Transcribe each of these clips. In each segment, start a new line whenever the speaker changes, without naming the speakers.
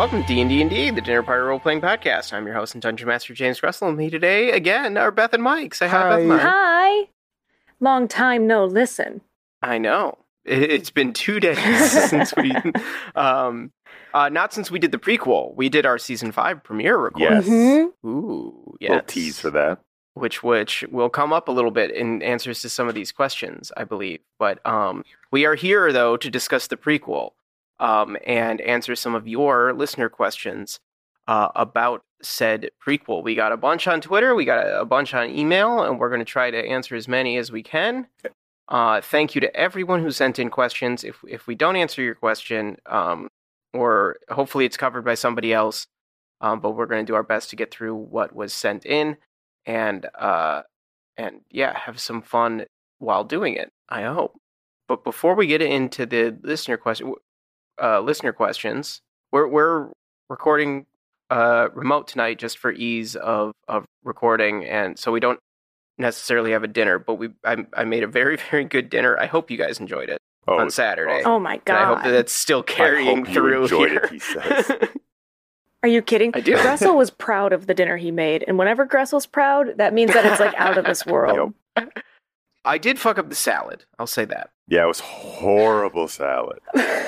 welcome to D&D, the Dinner Party Role-Playing Podcast. I'm your host and Dungeon Master, James Russell, and me today, again, are Beth and Mike. Say hi, Beth and Mike.
Hi. Long time no listen.
I know. It's been 2 days since we... not since we did the prequel. We did our Season 5 premiere recording.
Yes.
Mm-hmm.
Ooh, yes.
Little tease for that.
Which will come up a little bit in answers to some of these questions, I believe. But we are here, though, to discuss the prequel and answer some of your listener questions about said prequel. We got a bunch on Twitter, we got a bunch on email, and we're going to try to answer as many as we can. Thank you to everyone who sent in questions. If we don't answer your question, or hopefully it's covered by somebody else, but we're going to do our best to get through what was sent in. And yeah, have some fun while doing it, I hope. But before we get into the listener questions, we're recording remote tonight just for ease of recording, and so we don't necessarily have a dinner. But I made a very, very good dinner. I hope you guys enjoyed it on Saturday.
Oh my god!
And I hope that that's still carrying through.
Enjoyed
here.
it, he says.
Are you kidding?
I do.
Gressel was proud of the dinner he made, and whenever Gressel's proud, that means that it's like out of this world.
Yep.
I did fuck up the salad. I'll say that.
Yeah, it was horrible salad.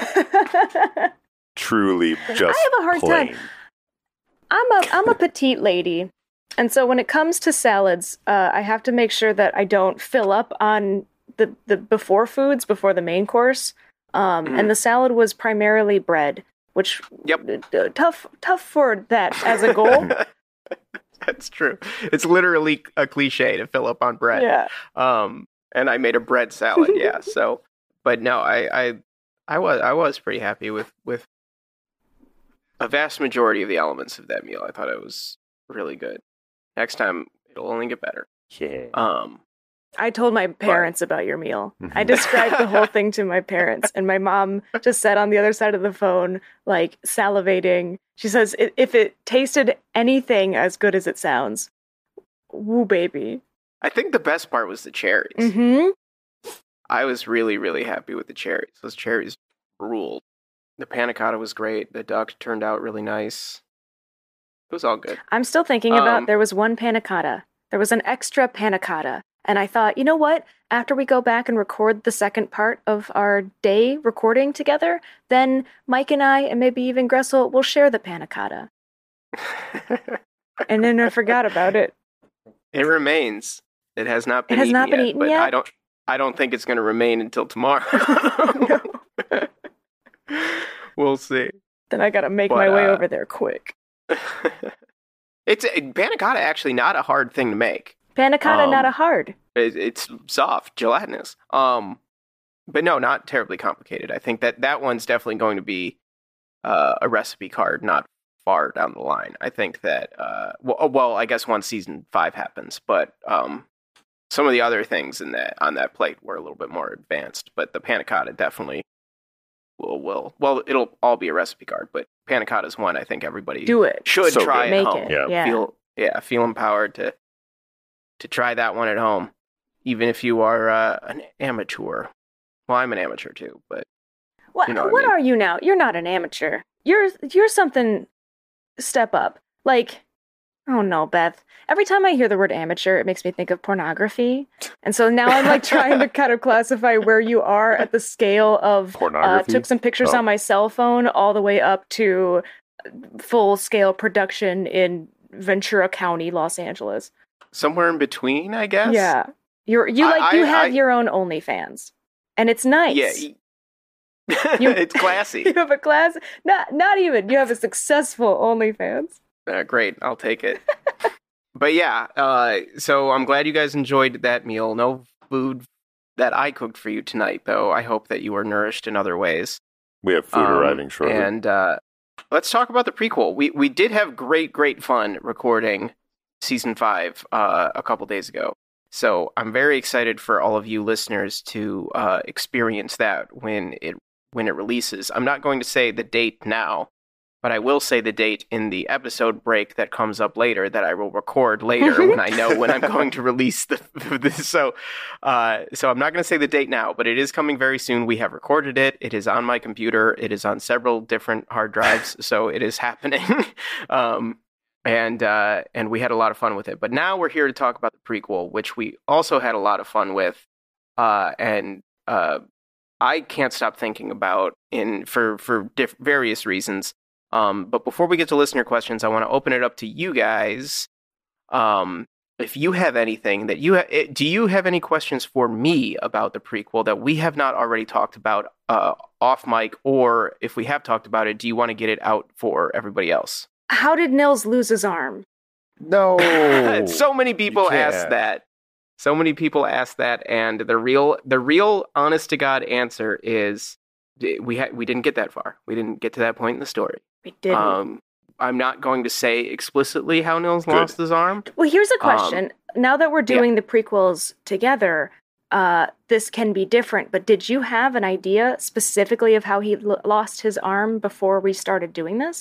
Truly, just
I have a hard
plain.
time. I'm a petite lady, and so when it comes to salads, I have to make sure that I don't fill up on the before foods before the main course. And the salad was primarily bread, which tough for that as a goal.
That's true. It's literally a cliche to fill up on bread.
Yeah.
And I made a bread salad. Yeah. So, but no, I was pretty happy with a vast majority of the elements of that meal. I thought it was really good. Next time it'll only get better.
Yeah.
I told my parents about your meal. I described the whole thing to my parents, and my mom just sat on the other side of the phone, like, salivating. She says, if it tasted anything as good as it sounds, woo, baby.
I think the best part was the cherries.
Mm-hmm.
I was really, really happy with the cherries. Those cherries ruled. The panna cotta was great. The duck turned out really nice. It was all good.
I'm still thinking about, there was one panna cotta. There was an extra panna cotta. And I thought, you know what? After we go back and record the second part of our day recording together, then Mike and I, and maybe even Gressel, will share the panna cotta. And then I forgot about it.
It remains. It has not been
eaten yet.
But I don't think it's going to remain until tomorrow. We'll see.
Then I got to make my way over there quick.
It's panna cotta actually not a hard thing to make.
Panna cotta, not a hard.
It's soft, gelatinous. But no, not terribly complicated. I think that one's definitely going to be a recipe card not far down the line. I think that, well, I guess once Season 5 happens, but some of the other things on that plate were a little bit more advanced. But the panna cotta definitely will. Well, it'll all be a recipe card, but panna cotta is one I think everybody should try at home. Feel empowered to try that one at home, even if you are an amateur. Well, I'm an amateur too, but
what
you know
what are you now? You're not an amateur. You're something step up. Like, oh no, Beth. Every time I hear the word amateur, it makes me think of pornography. And so now I'm like trying to kind of classify where you are at the scale of
pornography.
Took some pictures on my cell phone all the way up to full scale production in Ventura County, Los Angeles.
Somewhere in between, I guess.
Yeah, you have your own OnlyFans, and it's nice.
Yeah, it's classy.
You have a class. Not even. You have a successful OnlyFans.
Great, I'll take it. But yeah, so I'm glad you guys enjoyed that meal. No food that I cooked for you tonight, though. I hope that you were nourished in other ways.
We have food arriving shortly.
And let's talk about the prequel. We did have great fun recording Season 5 a couple days ago. So I'm very excited for all of you listeners to experience that when it releases. I'm not going to say the date now, but I will say the date in the episode break that comes up later that I will record later when I know when I'm going to release this. So I'm not going to say the date now, but it is coming very soon. We have recorded it. It is on my computer. It is on several different hard drives, so it is happening. And we had a lot of fun with it. But now we're here to talk about the prequel, which we also had a lot of fun with. I can't stop thinking about for various reasons. But before we get to listener questions, I want to open it up to you guys. If you have anything that do you have any questions for me about the prequel that we have not already talked about off mic, or if we have talked about it, do you want to get it out for everybody else?
How did Nils lose his arm?
No.
So many people ask that. So many people ask that, and the real honest to God answer is we didn't get that far. We didn't get to that point in the story.
We didn't.
I'm not going to say explicitly how Nils lost his arm.
Well, here's a question. Now that we're doing the prequels together, this can be different, but did you have an idea specifically of how he lost his arm before we started doing this?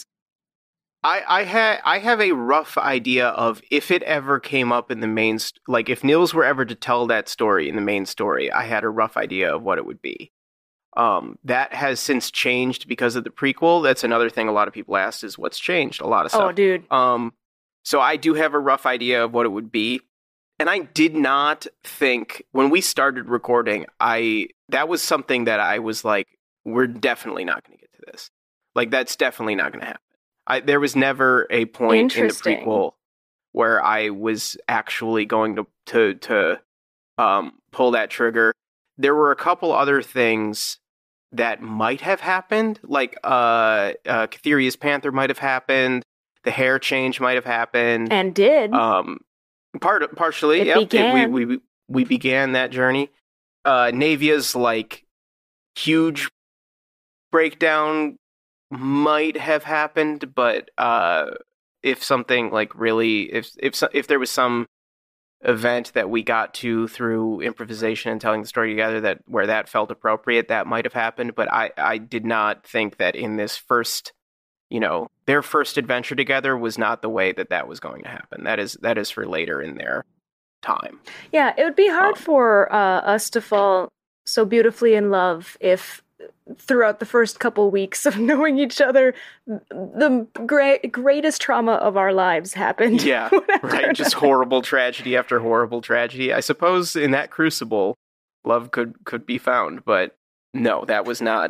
I have a rough idea of if it ever came up in the main, like if Nils were ever to tell that story in the main story, I had a rough idea of what it would be. That has since changed because of the prequel. That's another thing a lot of people asked is what's changed. A lot of stuff.
Oh, dude.
So I do have a rough idea of what it would be. And I did not think when we started recording, that was something that I was like, we're definitely not going to get to this. Like, that's definitely not going to happen. There was never a point in the prequel where I was actually going to pull that trigger. There were a couple other things that might have happened, like Catheria's Panther might have happened, the hair change might have happened,
and did.
Partially,
began.
We began that journey. Navia's like huge breakdown might have happened, but if something like really, if there was some event that we got to through improvisation and telling the story together where that felt appropriate, that might have happened. But I did not think that in this first, their first adventure together was not the way that was going to happen. That is for later in their time.
Yeah, it would be hard for us to fall so beautifully in love if throughout the first couple weeks of knowing each other, the greatest trauma of our lives happened.
Yeah, right. Just horrible tragedy after horrible tragedy. I suppose in that crucible, love could be found, but no, that was not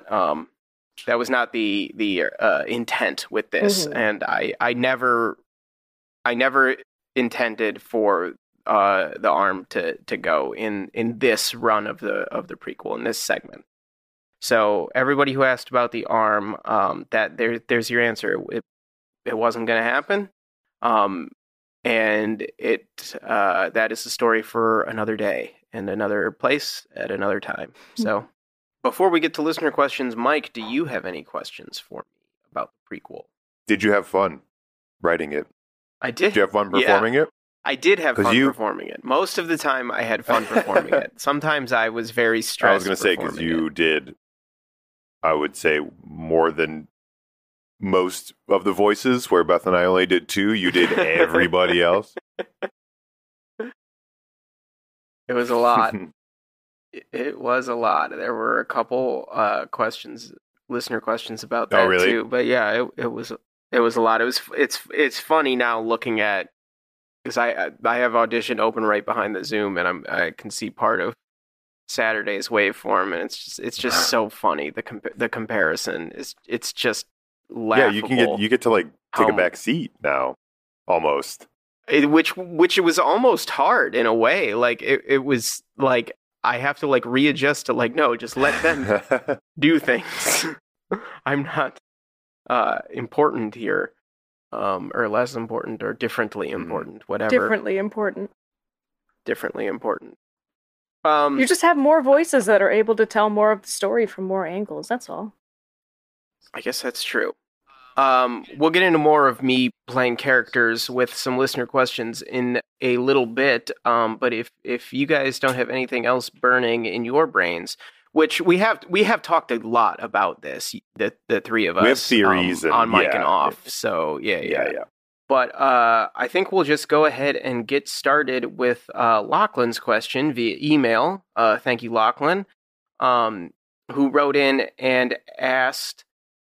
the intent with this, and I never intended for the arm to go in this run of the prequel in this segment. So everybody who asked about the arm, there's your answer. It wasn't going to happen, and that is the story for another day and another place at another time. So before we get to listener questions, Mike, do you have any questions for me about the prequel?
Did you have fun writing it?
I did.
Did you have fun performing it?
I did have fun performing it. Most of the time, I had fun performing it. Sometimes I was very stressed.
I was going to say because you did. I would say more than most of the voices, where Beth and I only did 2. You did everybody else.
It was a lot. It was a lot. There were a couple listener questions about that too. But yeah, it was a lot. It's funny now looking at, because I have Audition open right behind the Zoom, and I can see part of Saturday's waveform, and it's just so funny. The comparison it's just laughable.
Yeah, you get to like take a back seat now, almost.
Which it was almost hard in a way. Like it was like I have to like readjust to like, no, just let them do things. I'm not important here, or less important, or differently important, whatever.
Differently important. You just have more voices that are able to tell more of the story from more angles, that's all.
I guess that's true. We'll get into more of me playing characters with some listener questions in a little bit, but if you guys don't have anything else burning in your brains, which we have talked a lot about this, the three of us.
We have theories
on mic
yeah.
and off. So yeah.
Yeah.
But I think we'll just go ahead and get started with Lachlan's question via email. Thank you, Lachlan, who wrote in and asked,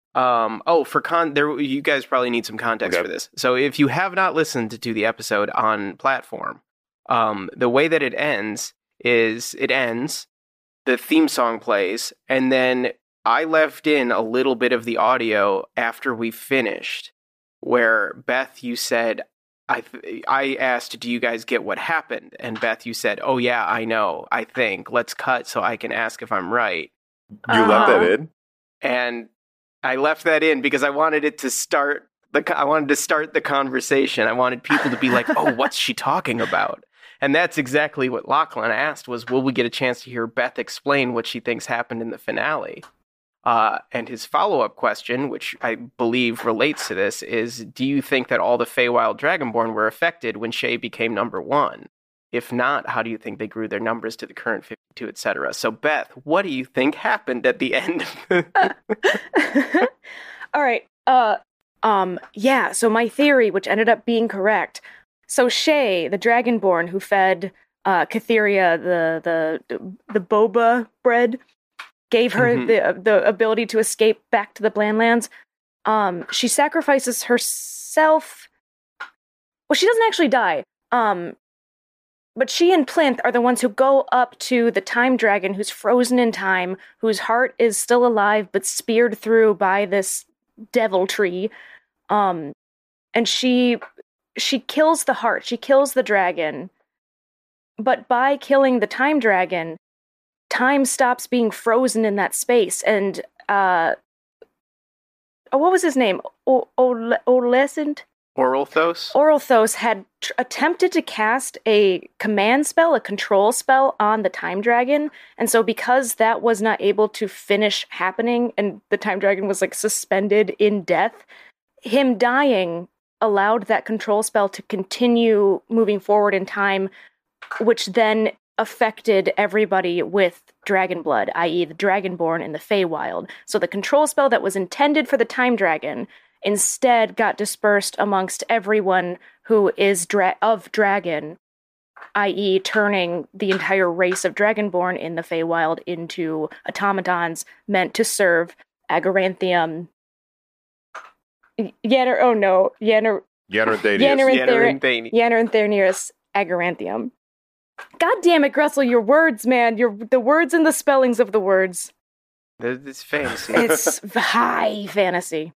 you guys probably need some context for this. So if you have not listened to the episode on Platform, the way that it ends is the theme song plays, and then I left in a little bit of the audio after we finished, where Beth, you said, I asked, do you guys get what happened? And Beth, you said, oh yeah, I know, I think. Let's cut so I can ask if I'm right.
You left that in?
And I left that in because I wanted it to start the conversation. I wanted people to be like, oh, what's she talking about? And that's exactly what Lachlan asked was, will we get a chance to hear Beth explain what she thinks happened in the finale? And his follow-up question, which I believe relates to this, is, do you think that all the Feywild Dragonborn were affected when Shay became number 1? If not, how do you think they grew their numbers to the current 52, etc.? So, Beth, what do you think happened at the end of
All right. Yeah, so my theory, which ended up being correct. So Shay, the Dragonborn who fed Cytheria the boba bread, gave her the ability to escape back to the Blandlands. She sacrifices herself. Well, she doesn't actually die. But she and Plinth are the ones who go up to the Time Dragon, who's frozen in time, whose heart is still alive but speared through by this devil tree. And she kills the heart. She kills the dragon. But by killing the Time Dragon, time stops being frozen in that space. And what was his name? Olescent?
Oralthos?
Oralthos had attempted to cast a command spell, a control spell on the Time Dragon, and so because that was not able to finish happening, and the Time Dragon was like suspended in death, him dying allowed that control spell to continue moving forward in time, which then affected everybody with dragon blood, i.e. the Dragonborn in the Feywild. So the control spell that was intended for the Time Dragon instead got dispersed amongst everyone who is of dragon, i.e. turning the entire race of Dragonborn in the Feywild into automatons meant to serve Agaranthium. Yanner and Thernius Agaranthium. God damn it, Gressel, your words, man. The words and the spellings of the words.
It's fantasy.
It's high fantasy.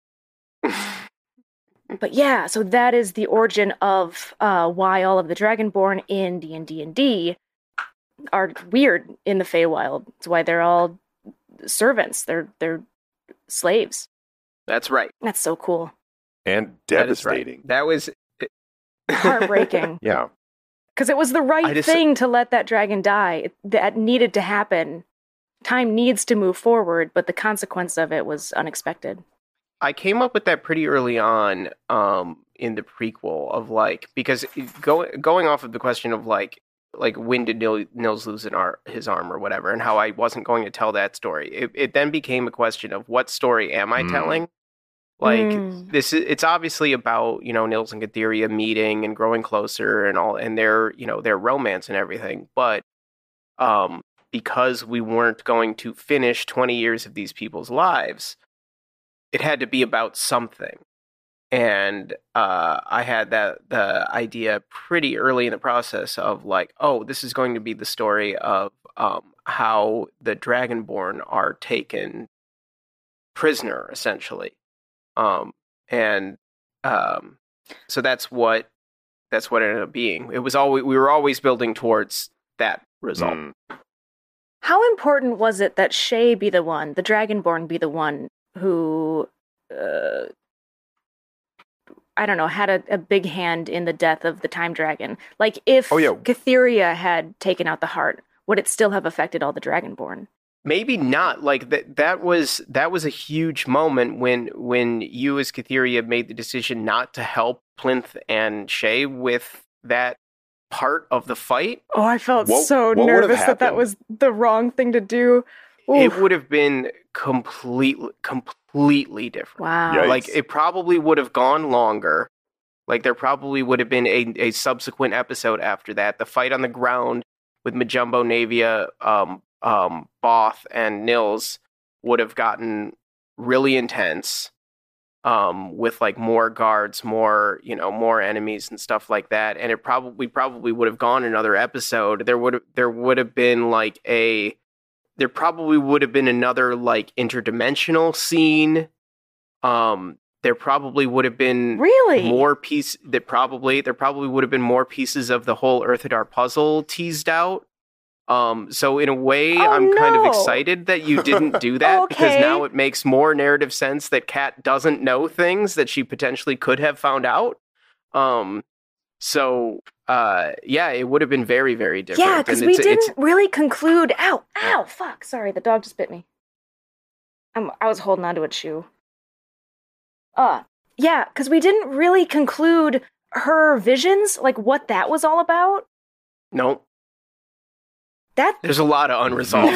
But yeah, so that is the origin of why all of the Dragonborn in D&D are weird in the Feywild. It's why they're all servants. They're slaves.
That's right.
That's so cool.
And devastating.
That was
heartbreaking.
Yeah.
Because it was the right thing to let that dragon die. That needed to happen. Time needs to move forward, but the consequence of it was unexpected.
I came up with that pretty early on in the prequel of because going off of the question of when did Nils lose his arm or whatever, and how I wasn't going to tell that story. It then became a question of what story am I telling? It's obviously about, Nils and Cytheria meeting and growing closer and all, and their romance and everything. But because we weren't going to finish 20 years of these people's lives, it had to be about something. And I had the idea pretty early in the process of this is going to be the story of how the Dragonborn are taken prisoner, essentially. So that's what it ended up being. We were always building towards that result.
How important was it that Shay be the Dragonborn be the one who, had a big hand in the death of the Time Dragon? If Cytheria had taken out the heart, would it still have affected all the Dragonborn?
Maybe not. That was a huge moment when you as Cytheria made the decision not to help Plinth and Shay with that part of the fight.
Oh, I felt so nervous that was the wrong thing to do.
it would have been completely different.
Wow.
Yikes.
Like, it probably would have gone longer. Like, there probably would have been a subsequent episode after that. The fight on the ground with Majumbo, Navia, Both, and Nils would have gotten really intense, with like more guards, more enemies and stuff like that. And it probably would have gone another episode. There would have been another like interdimensional scene. There probably would have been
Really?
more there probably would have been more pieces of the whole Earthadar puzzle teased out. So in a way, I'm kind of excited that you didn't do that because now it makes more narrative sense that Kat doesn't know things that she potentially could have found out. So it would have been very, very different.
Yeah, because we didn't really conclude. Ow, fuck! Sorry, the dog just bit me. I was holding onto its shoe. Yeah, because we didn't really conclude her visions, like what that was all about.
Nope. There's a lot of unresolved,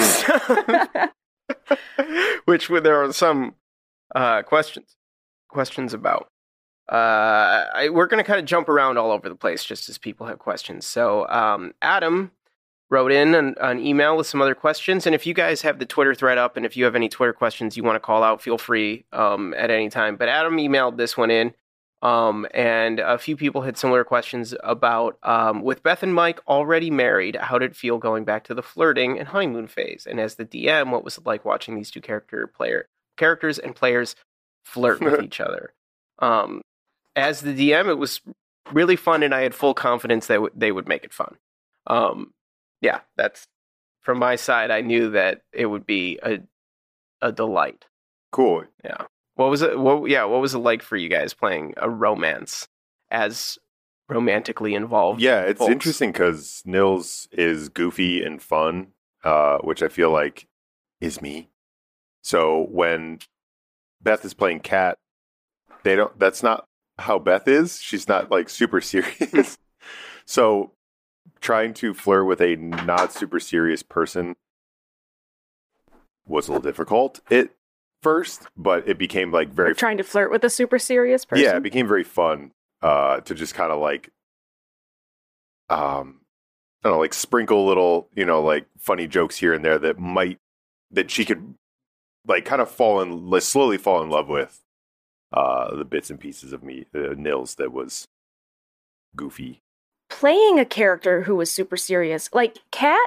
which there are some questions about. We're going to kind of jump around all over the place just as people have questions. So Adam wrote in an email with some other questions, and if you guys have the Twitter thread up, and if you have any Twitter questions you want to call out, feel free at any time. But Adam emailed this one in. And a few people had similar questions about, with Beth and Mike already married, how did it feel going back to the flirting and honeymoon phase? And as the DM, what was it like watching these two characters and players flirt with each other? As the DM, it was really fun, and I had full confidence that they would make it fun. That's from my side. I knew that it would be a delight.
Cool.
Yeah. What was it? What was it like for you guys playing a romance as romantically involved?
Yeah, it's
folks?
interesting because Nils is goofy and fun, which I feel like is me. So when Beth is playing Kat, that's not how Beth is. She's not like super serious. So trying to flirt with a not super serious person was a little difficult. First, but it became like very
trying to flirt with a super serious person.
Yeah, it became very fun to just kind of like I don't know, like sprinkle little, like funny jokes here and there that she could like kind of slowly fall in love with the bits and pieces of me, Nils that was goofy.
Playing a character who was super serious, like Kat's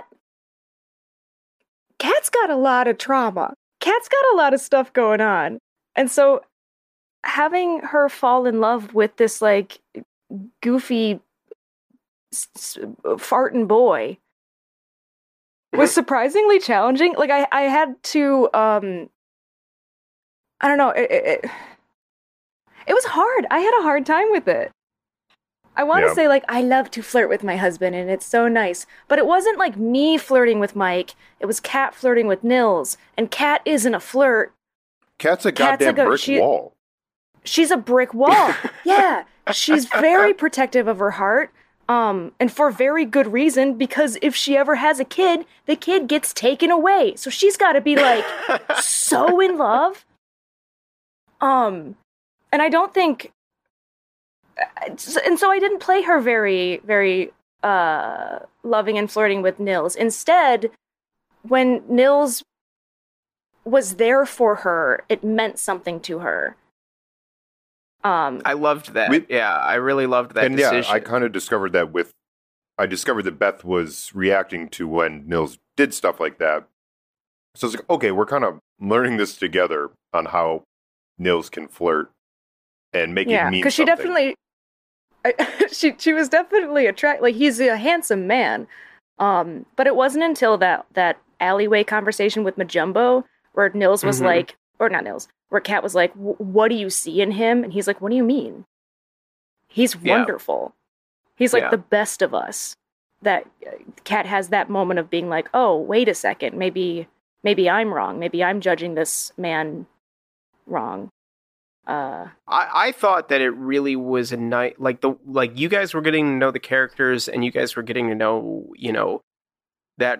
got a lot of trauma. Kat's got a lot of stuff going on. And so having her fall in love with this like goofy farting boy was surprisingly challenging. Like I had to I don't know, it was hard. I had a hard time with it. I want to say, like, I love to flirt with my husband, and it's so nice. But it wasn't, like, me flirting with Mike. It was Kat flirting with Nils. And Kat isn't a flirt.
Kat's a goddamn brick wall.
She's a brick wall. Yeah. She's very protective of her heart. And for very good reason, because if she ever has a kid, the kid gets taken away. So she's got to be, like, so in love. And I don't think... And so I didn't play her very, very loving and flirting with Nils. Instead, when Nils was there for her, it meant something to her.
I loved that. I really loved that decision.
Yeah, I kind of discovered that I discovered that Beth was reacting to when Nils did stuff like that. So it's like, okay, we're kind of learning this together on how Nils can flirt and make it mean something.
Because she definitely... she was definitely attractive. Like, he's a handsome man. But it wasn't until that alleyway conversation with Majumbo where Nils was like, or not Nils, where Kat was like, what do you see in him? And he's like, what do you mean? He's wonderful. He's like the best of us. That Kat has that moment of being like, oh, wait a second. Maybe I'm wrong. Maybe I'm judging this man wrong.
I thought that it really was a night, like you guys were getting to know the characters, and you guys were getting to know, that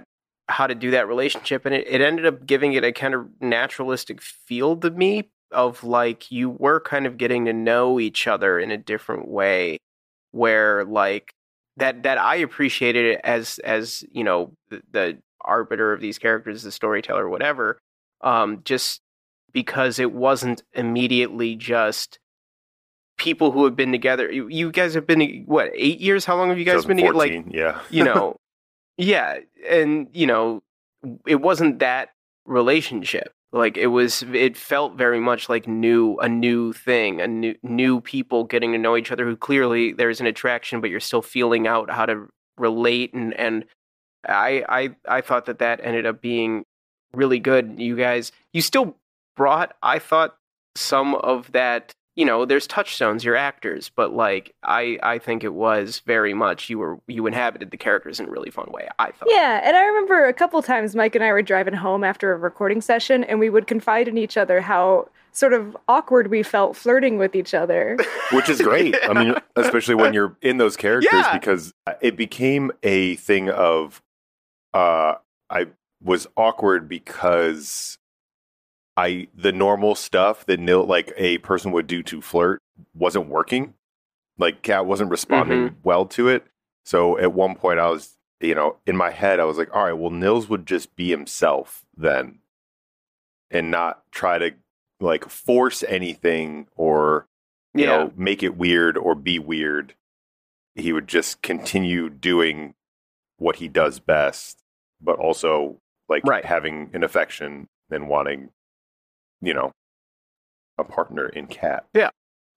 how to do that relationship, and it ended up giving it a kind of naturalistic feel to me of like you were kind of getting to know each other in a different way, where like that I appreciated it as you know the arbiter of these characters, the storyteller, whatever, just because it wasn't immediately just people who have been together. You guys have been, what, 8 years? How long have you guys been together? Like,
yeah.
you know, yeah. And, you know, it wasn't that relationship. Like it felt very much like a new thing, new people getting to know each other who clearly there's an attraction, but you're still feeling out how to relate. And I thought that ended up being really good. You still brought, I thought, some of that, you know, there's touchstones, you're actors, but like I think it was very much you inhabited the characters in a really fun way, I thought.
Yeah, and I remember a couple times Mike and I were driving home after a recording session, and we would confide in each other how sort of awkward we felt flirting with each other.
Which is great. I mean, especially when you're in those characters,
Yeah.
because it became a thing of I was awkward because the normal stuff that like a person would do to flirt wasn't working. Like Kat wasn't responding well to it. So at one point I was, you know, in my head I was like, all right, well, Nils would just be himself then and not try to like force anything or, you know, make it weird or be weird. He would just continue doing what he does best, but also like having an affection and wanting, you know, a partner in Kat.
Yeah.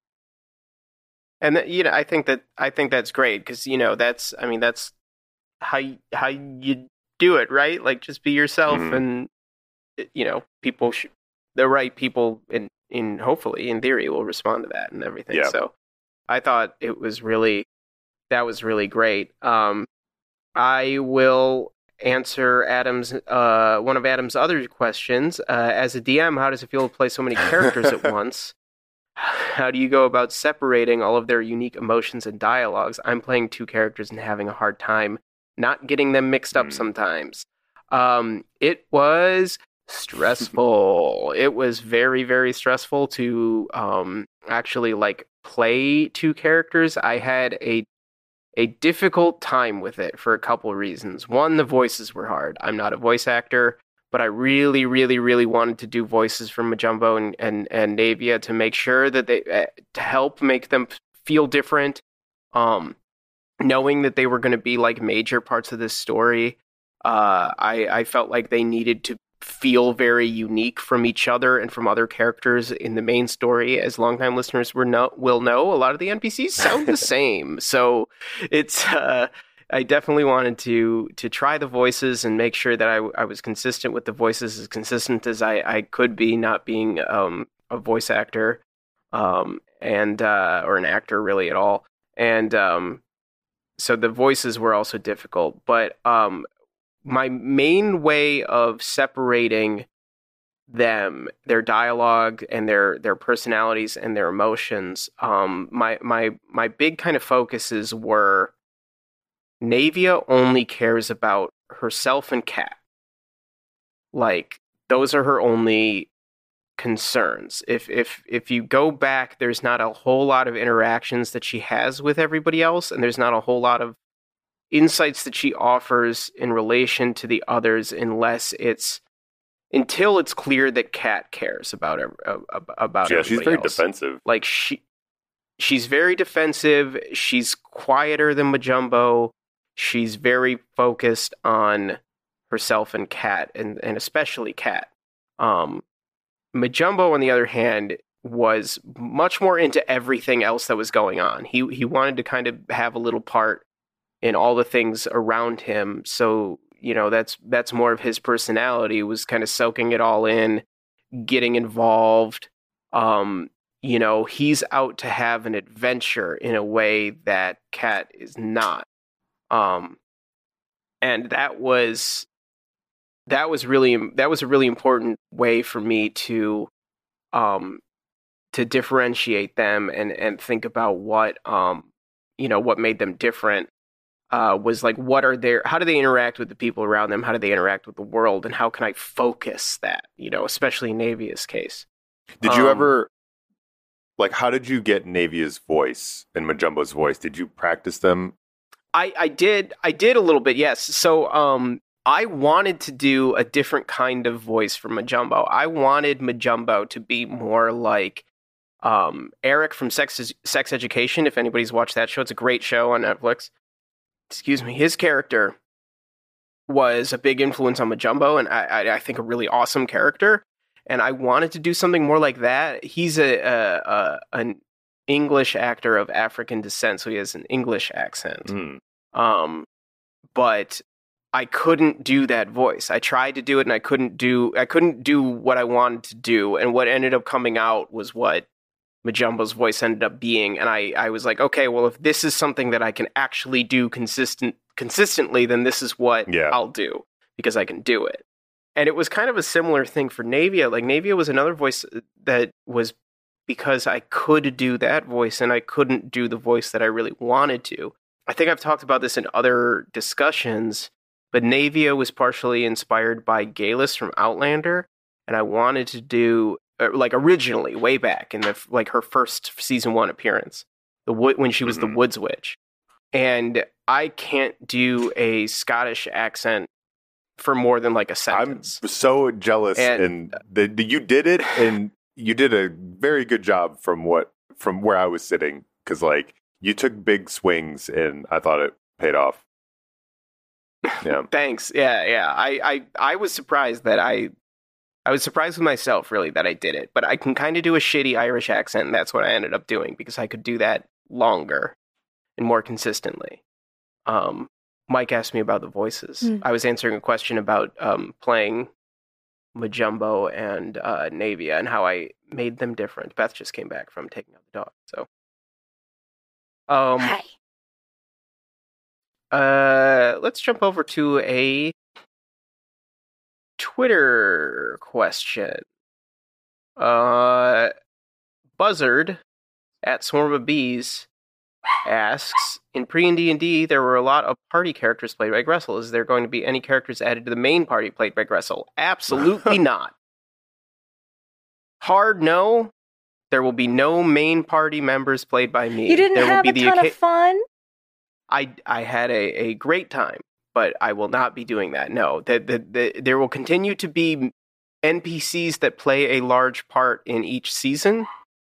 And you know, I think that's great because, you know, that's how you do it, right? Like just be yourself, and you know, the right people in hopefully in theory will respond to that and everything.
Yeah.
So I thought that was really great. I will answer one of Adam's other questions. As a DM, how does it feel to play so many characters at once? How do you go about separating all of their unique emotions and dialogues? I'm playing 2 characters and having a hard time not getting them mixed up sometimes. It was stressful. It was very, very stressful to actually like play 2 characters. I had a difficult time with it for a couple of reasons. One, the voices were hard. I'm not a voice actor, but I really, really, really wanted to do voices for Majumbo and Navia to make sure that they to help make them feel different. Knowing that they were going to be like major parts of this story, I felt like they needed to feel very unique from each other and from other characters in the main story. As longtime listeners will know, a lot of the NPCs sound the same. So it's I definitely wanted to try the voices and make sure that I was consistent with the voices, as consistent as I could be, not being a voice actor and or an actor really at all. And so the voices were also difficult, but my main way of separating them, their dialogue and their personalities and their emotions, my big kind of focuses were Navia only cares about herself and Kat. Like, those are her only concerns. If you go back, there's not a whole lot of interactions that she has with everybody else, and there's not a whole lot of insights that she offers in relation to the others until it's clear that Kat cares about everybody
she's very
else.
defensive.
Like she's very defensive. She's quieter than Majumbo. She's very focused on herself and Kat, and especially Kat. Majumbo, on the other hand, was much more into everything else that was going on. He wanted to kind of have a little part in all the things around him. So, you know, that's more of his personality, was kind of soaking it all in, getting involved. You know, he's out to have an adventure in a way that Kat is not. And that was a really important way for me to differentiate them and think about what, you know, what made them different. was like, how do they interact with the people around them? How do they interact with the world? And how can I focus that, especially in Navia's case?
Did you ever, how did you get Navia's voice and Majumbo's voice? Did you practice them?
I did a little bit, yes. So I wanted to do a different kind of voice for Majumbo. I wanted Majumbo to be more like Eric from Sex Education. If anybody's watched that show, it's a great show on Netflix. Excuse me. His character was a big influence on Majumbo, and I think a really awesome character. And I wanted to do something more like that. He's an English actor of African descent, so he has an English accent. But I couldn't do that voice. I tried to do it, and I couldn't do what I wanted to do. And what ended up coming out was what Majumbo's voice ended up being. And I was like, okay, well, if this is something that I can actually do consistently, then this is what I'll do, because I can do it. And it was kind of a similar thing for Navia. Like, Navia was another voice that was because I could do that voice and I couldn't do the voice that I really wanted to. I think I've talked about this in other discussions, but Navia was partially inspired by Galus from Outlander, and I wanted to do, originally, way back in her first season 1 appearance, when she was the Woods Witch. And I can't do a Scottish accent for more than a sentence.
I'm so jealous, and you did it, and you did a very good job from where I was sitting, because you took big swings, and I thought it paid off. Yeah.
Thanks. Yeah. I was surprised that I was surprised with myself, really, that I did it. But I can kind of do a shitty Irish accent, and that's what I ended up doing, because I could do that longer and more consistently. Mike asked me about the voices. I was answering a question about playing Majumbo and Navia and how I made them different. Beth just came back from taking out the dog, so.
Hi.
Let's jump over to a Twitter question. Buzzard at Swarm of Bees asks, in pre and D&D, there were a lot of party characters played by Gressel. Is there going to be any characters added to the main party played by Gressel? Absolutely not. Hard no. There will be no main party members played by me.
You didn't have a ton of fun?
I had a great time, but I will not be doing that. No, there will continue to be NPCs that play a large part in each season.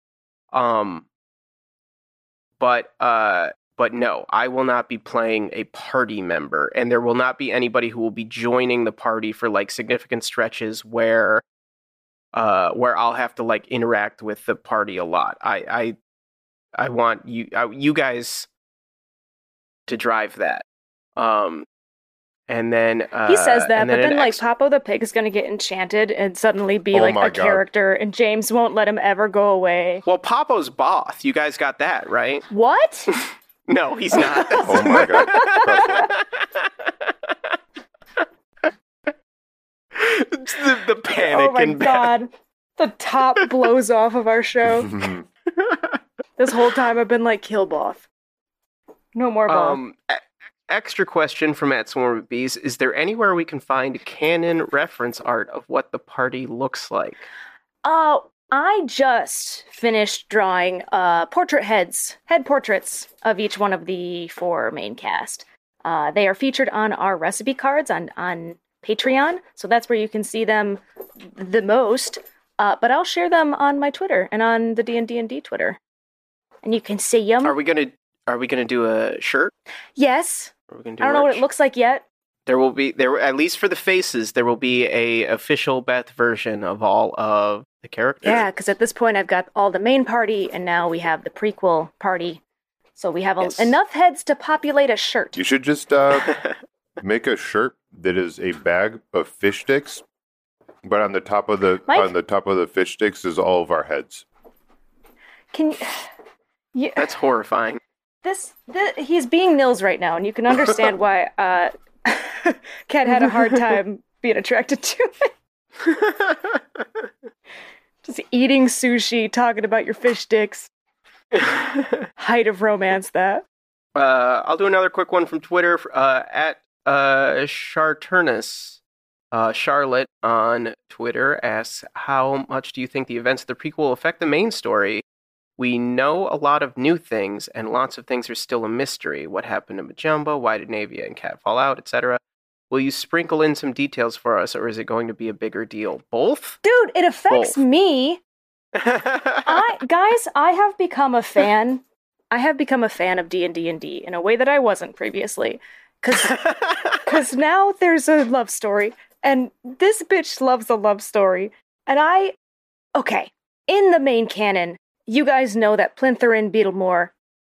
But no, I will not be playing a party member, and there will not be anybody who will be joining the party for significant stretches where I'll have to interact with the party a lot. I want you guys to drive that. And then
he says that, but then Papo the Pig is going to get enchanted and suddenly be a character, and James won't let him ever go away.
Well, Papo's Both. You guys got that, right?
What?
No, he's not.
Oh my god.
the panic.
Oh my god. The top blows off of our show. This whole time I've been kill Both. No more Both.
Extra question from @SwarmOfBees. Is there anywhere we can find canon reference art of what the party looks like?
I just finished drawing head portraits of each one of the 4 main cast. They are featured on our recipe cards on Patreon, so that's where you can see them the most. But I'll share them on my Twitter and on the D&D Twitter, and you can see them.
Are we gonna do a shirt?
Yes. I don't know what it looks like yet.
There will be at least for the faces. There will be a official Beth version of all of the characters.
Yeah, because at this point I've got all the main party, and now we have the prequel party. So we have enough heads to populate a shirt.
You should just make a shirt that is a bag of fish sticks, but on the top of the fish sticks is all of our heads.
That's horrifying.
He's being Nils right now, and you can understand why Kat had a hard time being attracted to it. Just eating sushi, talking about your fish sticks. Height of romance, that.
I'll do another quick one from Twitter at Charturnus. Charlotte on Twitter asks, how much do you think the events of the prequel will affect the main story? We know a lot of new things, and lots of things are still a mystery. What happened to Majumbo? Why did Navia and Cat fall out, etc.? Will you sprinkle in some details for us, or is it going to be a bigger deal? Both?
Dude, it affects
Both.
me. I have become a fan. I have become a fan of D&D in a way that I wasn't previously. Because now there's a love story, and this bitch loves a love story. And okay, in the main canon, you guys know that Plintherin Beetlemore,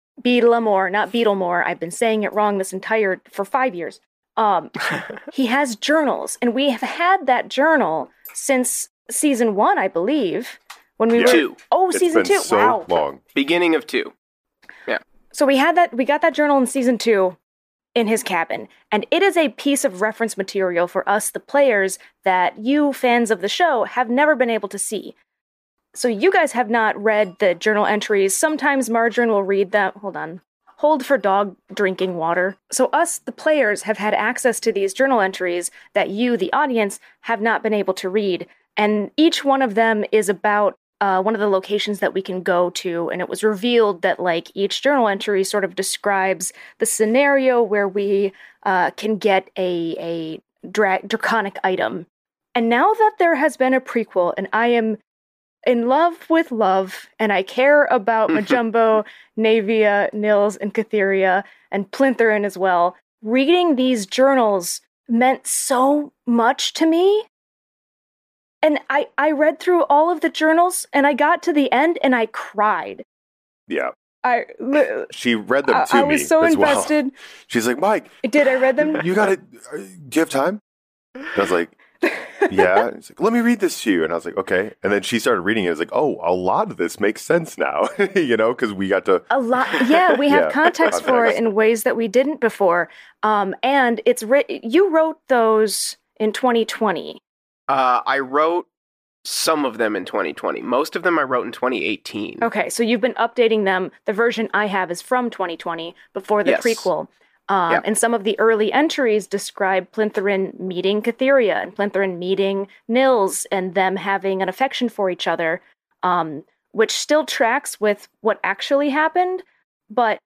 not Beetlemore, I've been saying it wrong for 5 years. He has journals, and we have had that journal since season 1, I believe. When we were
2.
Oh,
It's
season
been
2.
so
Wow.
long.
Beginning of 2. Yeah.
So we got that journal in season 2 in his cabin, and it is a piece of reference material for us, the players, that you fans of the show have never been able to see. So you guys have not read the journal entries. Sometimes Margarine will read them. Hold on. Hold for dog drinking water. So us, the players, have had access to these journal entries that you, the audience, have not been able to read. And each one of them is about one of the locations that we can go to. And it was revealed that like each journal entry sort of describes the scenario where we can get a draconic item. And now that there has been a prequel, and I am in love with love, and I care about Majumbo, Navia, Nils, and Catheria, and Plintherin as well, reading these journals meant so much to me. And I read through all of the journals, and I got to the end, and I cried.
Yeah.
She
read them to me.
I was so
as
invested.
Well. She's like, Mike.
Did I read them?
Do you have time? And I was like, yeah. And he's like, let me read this to you. And I was like, okay. And then she started reading it. I was like, oh, a lot of this makes sense now, because we got to.
A lot. Yeah, we have context for it in ways that we didn't before. And it's you wrote those in 2020.
I wrote some of them in 2020. Most of them I wrote in 2018.
Okay, so you've been updating them. The version I have is from 2020, before the prequel. And some of the early entries describe Plintherin meeting Catheria and Plintherin meeting Nils and them having an affection for each other, which still tracks with what actually happened. But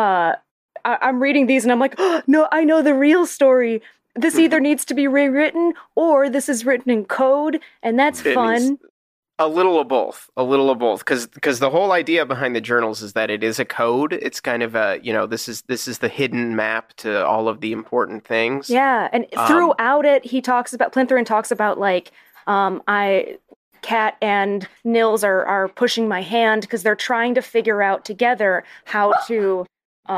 I'm reading these and I'm like, oh, no, I know the real story. This either needs to be rewritten or this is written in code, and that's fun.
A little of both. Because the whole idea behind the journals is that it is a code. It's kind of a, this is the hidden map to all of the important things.
Yeah, and throughout it, Plintherin talks about, like, Cat and Nils are pushing my hand because they're trying to figure out together how to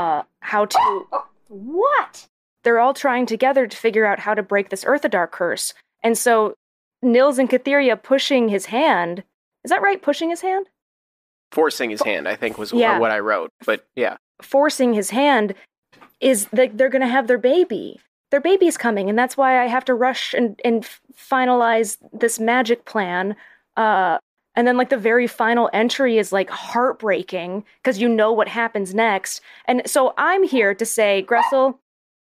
what? They're all trying together to figure out how to break this Earthdar curse. And so Nils and Catheria pushing his hand. Is that right? Pushing his hand?
Forcing his hand, I think, was what I wrote. But yeah.
Forcing his hand is they're going to have their baby. Their baby's coming, and that's why I have to rush and finalize this magic plan. And then, like, the very final entry is, like, heartbreaking because you know what happens next. And so I'm here to say, Gressel,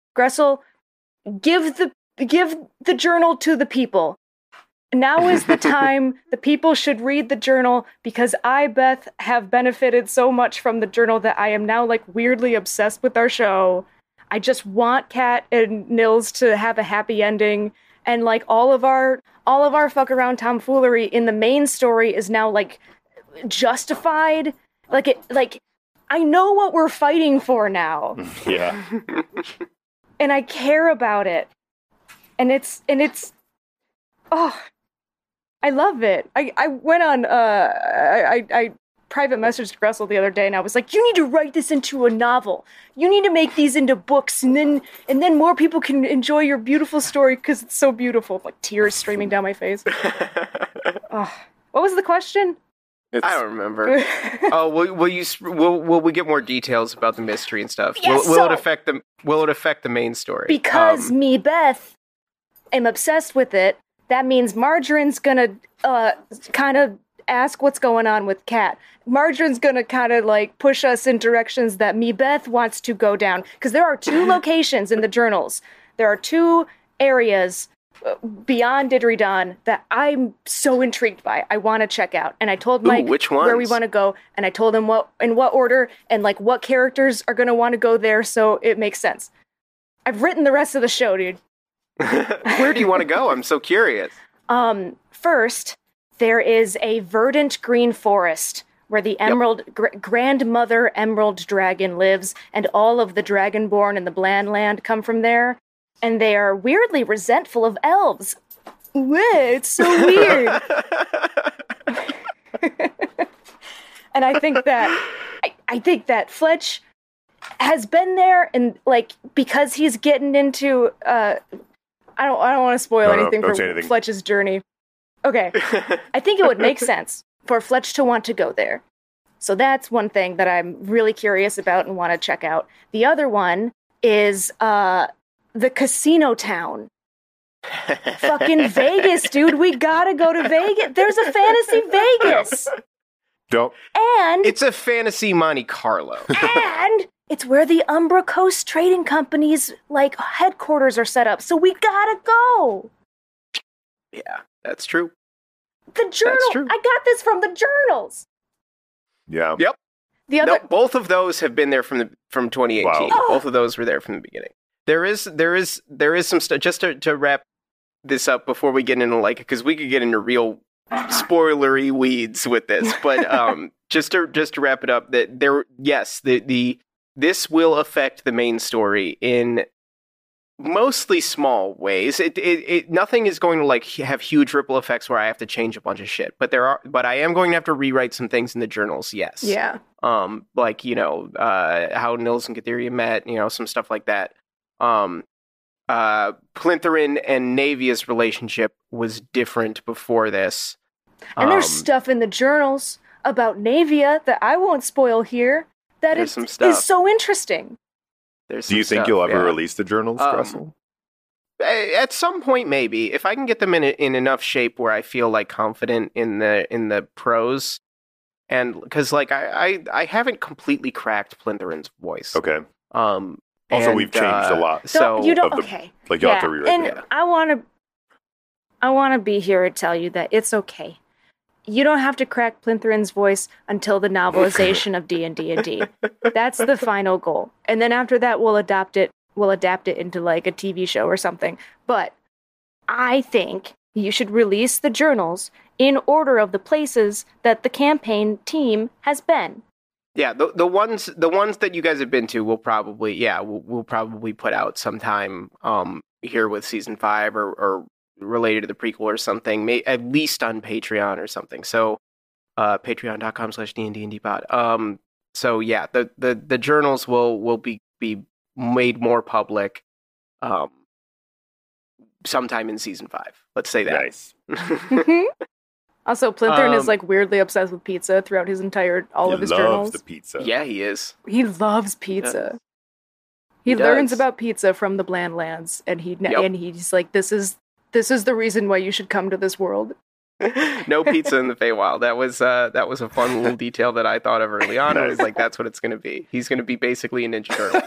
give the journal to the people. Now is the time the people should read the journal, because I, Beth, have benefited so much from the journal that I am now, like, weirdly obsessed with our show. I just want Cat and Nils to have a happy ending, and, like, all of our fuck around tomfoolery in the main story is now, like, justified. Like I know what we're fighting for now.
Yeah.
And I care about it. And it's oh, I love it. I went on I private messaged Gressel the other day, and I was like, you need to write this into a novel. You need to make these into books, and then more people can enjoy your beautiful story because it's so beautiful. Like, tears streaming down my face. Oh. What was the question?
I don't remember. Oh, will we get more details about the mystery and stuff?
Yes,
will it affect the main story?
Because me, Beth, am obsessed with it. That means Margarine's gonna kind of ask what's going on with Kat. Marjorie's gonna kind of like push us in directions that me Beth wants to go down, because there are 2 locations in the journals. There are 2 areas beyond Didgeridon that I'm so intrigued by. I want to check out, and I told Mike
which ones?
where we want to go, and I told him what order and like what characters are gonna want to go there, so it makes sense. I've written the rest of the show, dude.
Where do you want to go? I'm so curious.
First, there is a verdant green forest where the emerald grandmother emerald dragon lives, and all of the dragonborn in the Bland Land come from there, and they are weirdly resentful of elves. It's so weird. And I think that Fletch has been there, and like because he's getting into I don't want to spoil anything for Fletch's journey. Okay. I think it would make sense for Fletch to want to go there. So that's one thing that I'm really curious about and want to check out. The other one is the casino town. Fucking Vegas, dude. We gotta go to Vegas. There's a fantasy Vegas. And
it's a fantasy Monte Carlo.
And it's where the Umbra Coast Trading Company's like headquarters are set up. So we gotta go.
Yeah, that's true.
The journal.
That's true.
I got this from the journals.
Yeah.
Yep.
The other.
Both of those have been there from 2018.
Wow.
Both of those were there from the beginning. There is some stuff just to wrap this up before we get into like, because we could get into real spoilery weeds with this, but just to wrap it up, that this will affect the main story in mostly small ways. It nothing is going to like have huge ripple effects where I have to change a bunch of shit, but I am going to have to rewrite some things in the journals. Yes.
Yeah.
Like how Nils and Catheria met, some stuff like that. Plintherin and Navia's relationship was different before this.
And there's stuff in the journals about Navia that I won't spoil here that is so interesting.
Do you think you'll ever release the journals, Russell?
At some point, maybe. If I can get them in enough shape where I feel like confident in the prose. And because like I haven't completely cracked Plyntherin's voice.
Okay. Also, we've changed a lot.
So you don't. Okay.
Like you have to rewrite.
And I want to be here to tell you that it's okay. You don't have to crack Plyntherin's voice until the novelization of D&D. That's the final goal. And then after that, we'll adapt it into like a TV show or something. But I think you should release the journals in order of the places that the campaign team has been.
Yeah, the ones that you guys have been to, we'll probably put out sometime here with season 5 or related to the prequel or something, at least on Patreon or something. So patreon.com/DNDndpod. So yeah, the journals will be made more public sometime in season 5. Let's say that.
Nice.
Also, Plintherin is like weirdly obsessed with pizza throughout his all of his journals.
He loves the pizza.
Yeah, he is.
He loves pizza. He learns about pizza from the Bland Lands, and he's like, this is the reason why you should come to this world.
No pizza in the Feywild. That was a fun little detail that I thought of early on. I was like, that's what it's going to be. He's going to be basically a Ninja Turtle.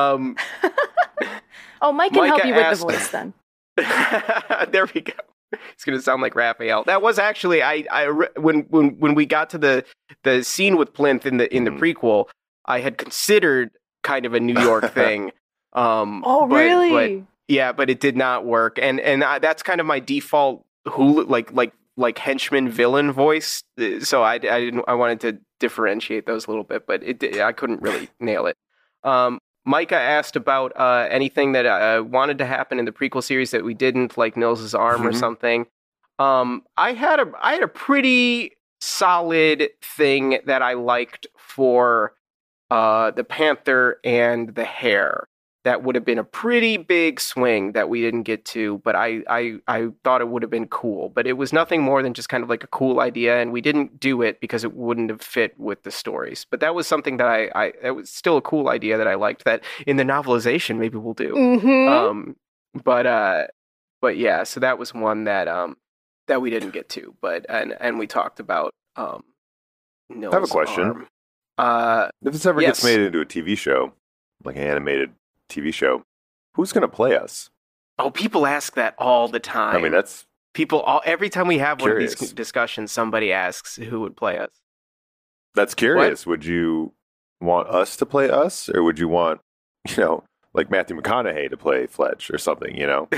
Mike can help you with the voice then.
There we go. It's going to sound like Raphael. That was actually when we got to the scene with Plinth in the prequel, I had considered kind of a New York thing.
Really?
But it did not work, and that's kind of my default Hulu like henchman villain voice. So I wanted to differentiate those a little bit, but I couldn't really nail it. Micah asked about anything that wanted to happen in the prequel series that we didn't, like Nils's arm or something. I had a pretty solid thing that I liked for the Panther and the Hare. That would have been a pretty big swing that we didn't get to, but I thought it would have been cool. But it was nothing more than just kind of like a cool idea, and we didn't do it because it wouldn't have fit with the stories. But that was something that it was still a cool idea that I liked, that in the novelization maybe we'll do.
Mm-hmm.
But yeah, so that was one that we didn't get to, but and we talked about. Noah's
I have a question.
Arm.
If this ever
Yes.
gets made into a TV show, like an animated TV show, who's going to play us?
Oh, people ask that all the time.
I mean, that's
every time we have one of
curious.
these discussions, somebody asks who would play us.
curious. Would you want us to play us, or would you want, like Matthew McConaughey to play Fletch or something?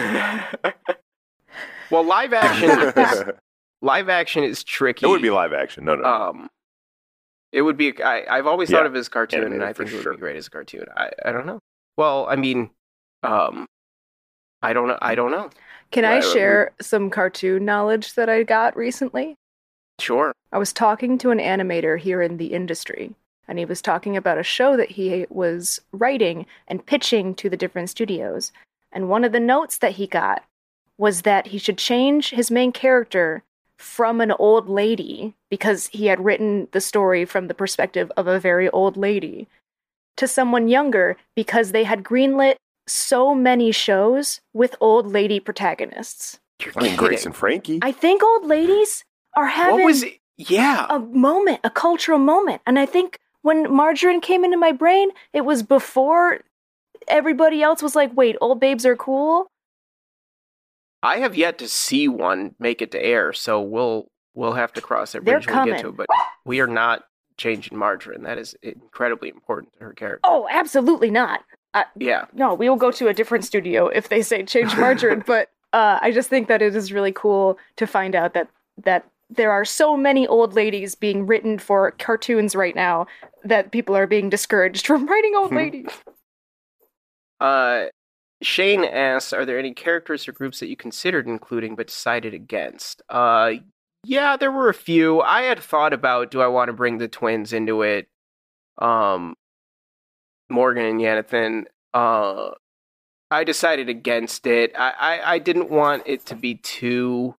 Well, live action is tricky.
It would be live action. No.
It would be. I've always thought
Yeah,
of it as cartoon, and
animated
I
for
think it would
sure.
be great as a cartoon. I don't know. Well, I mean, I don't know. I don't know.
Can I
Right,
share some cartoon knowledge that I got recently?
Sure.
I was talking to an animator here in the industry, and he was talking about a show that he was writing and pitching to the different studios. And one of the notes that he got was that he should change his main character from an old lady, because he had written the story from the perspective of a very old lady, to someone younger, because they had greenlit so many shows with old lady protagonists.
You're
I mean,
kidding.
Grace and Frankie.
I think old ladies are having
What was it? Yeah.
a moment, a cultural moment. And I think when Margarine came into my brain, it was before everybody else was like, wait, old babes are cool?
I have yet to see one make it to air, so we'll have to cross that
They're
bridge when we get to
coming.
it. But we are not changing Margarine. That is incredibly important to her character.
Oh, absolutely not.
Yeah.
No, we will go to a different studio if they say change Margarine. But I just think that it is really cool to find out that there are so many old ladies being written for cartoons right now that people are being discouraged from writing old ladies.
Shane asks, are there any characters or groups that you considered including but decided against? Yeah, there were a few. I had thought about, do I want to bring the twins into it? Morgan and Yanathan. I decided against it. I didn't want it to be too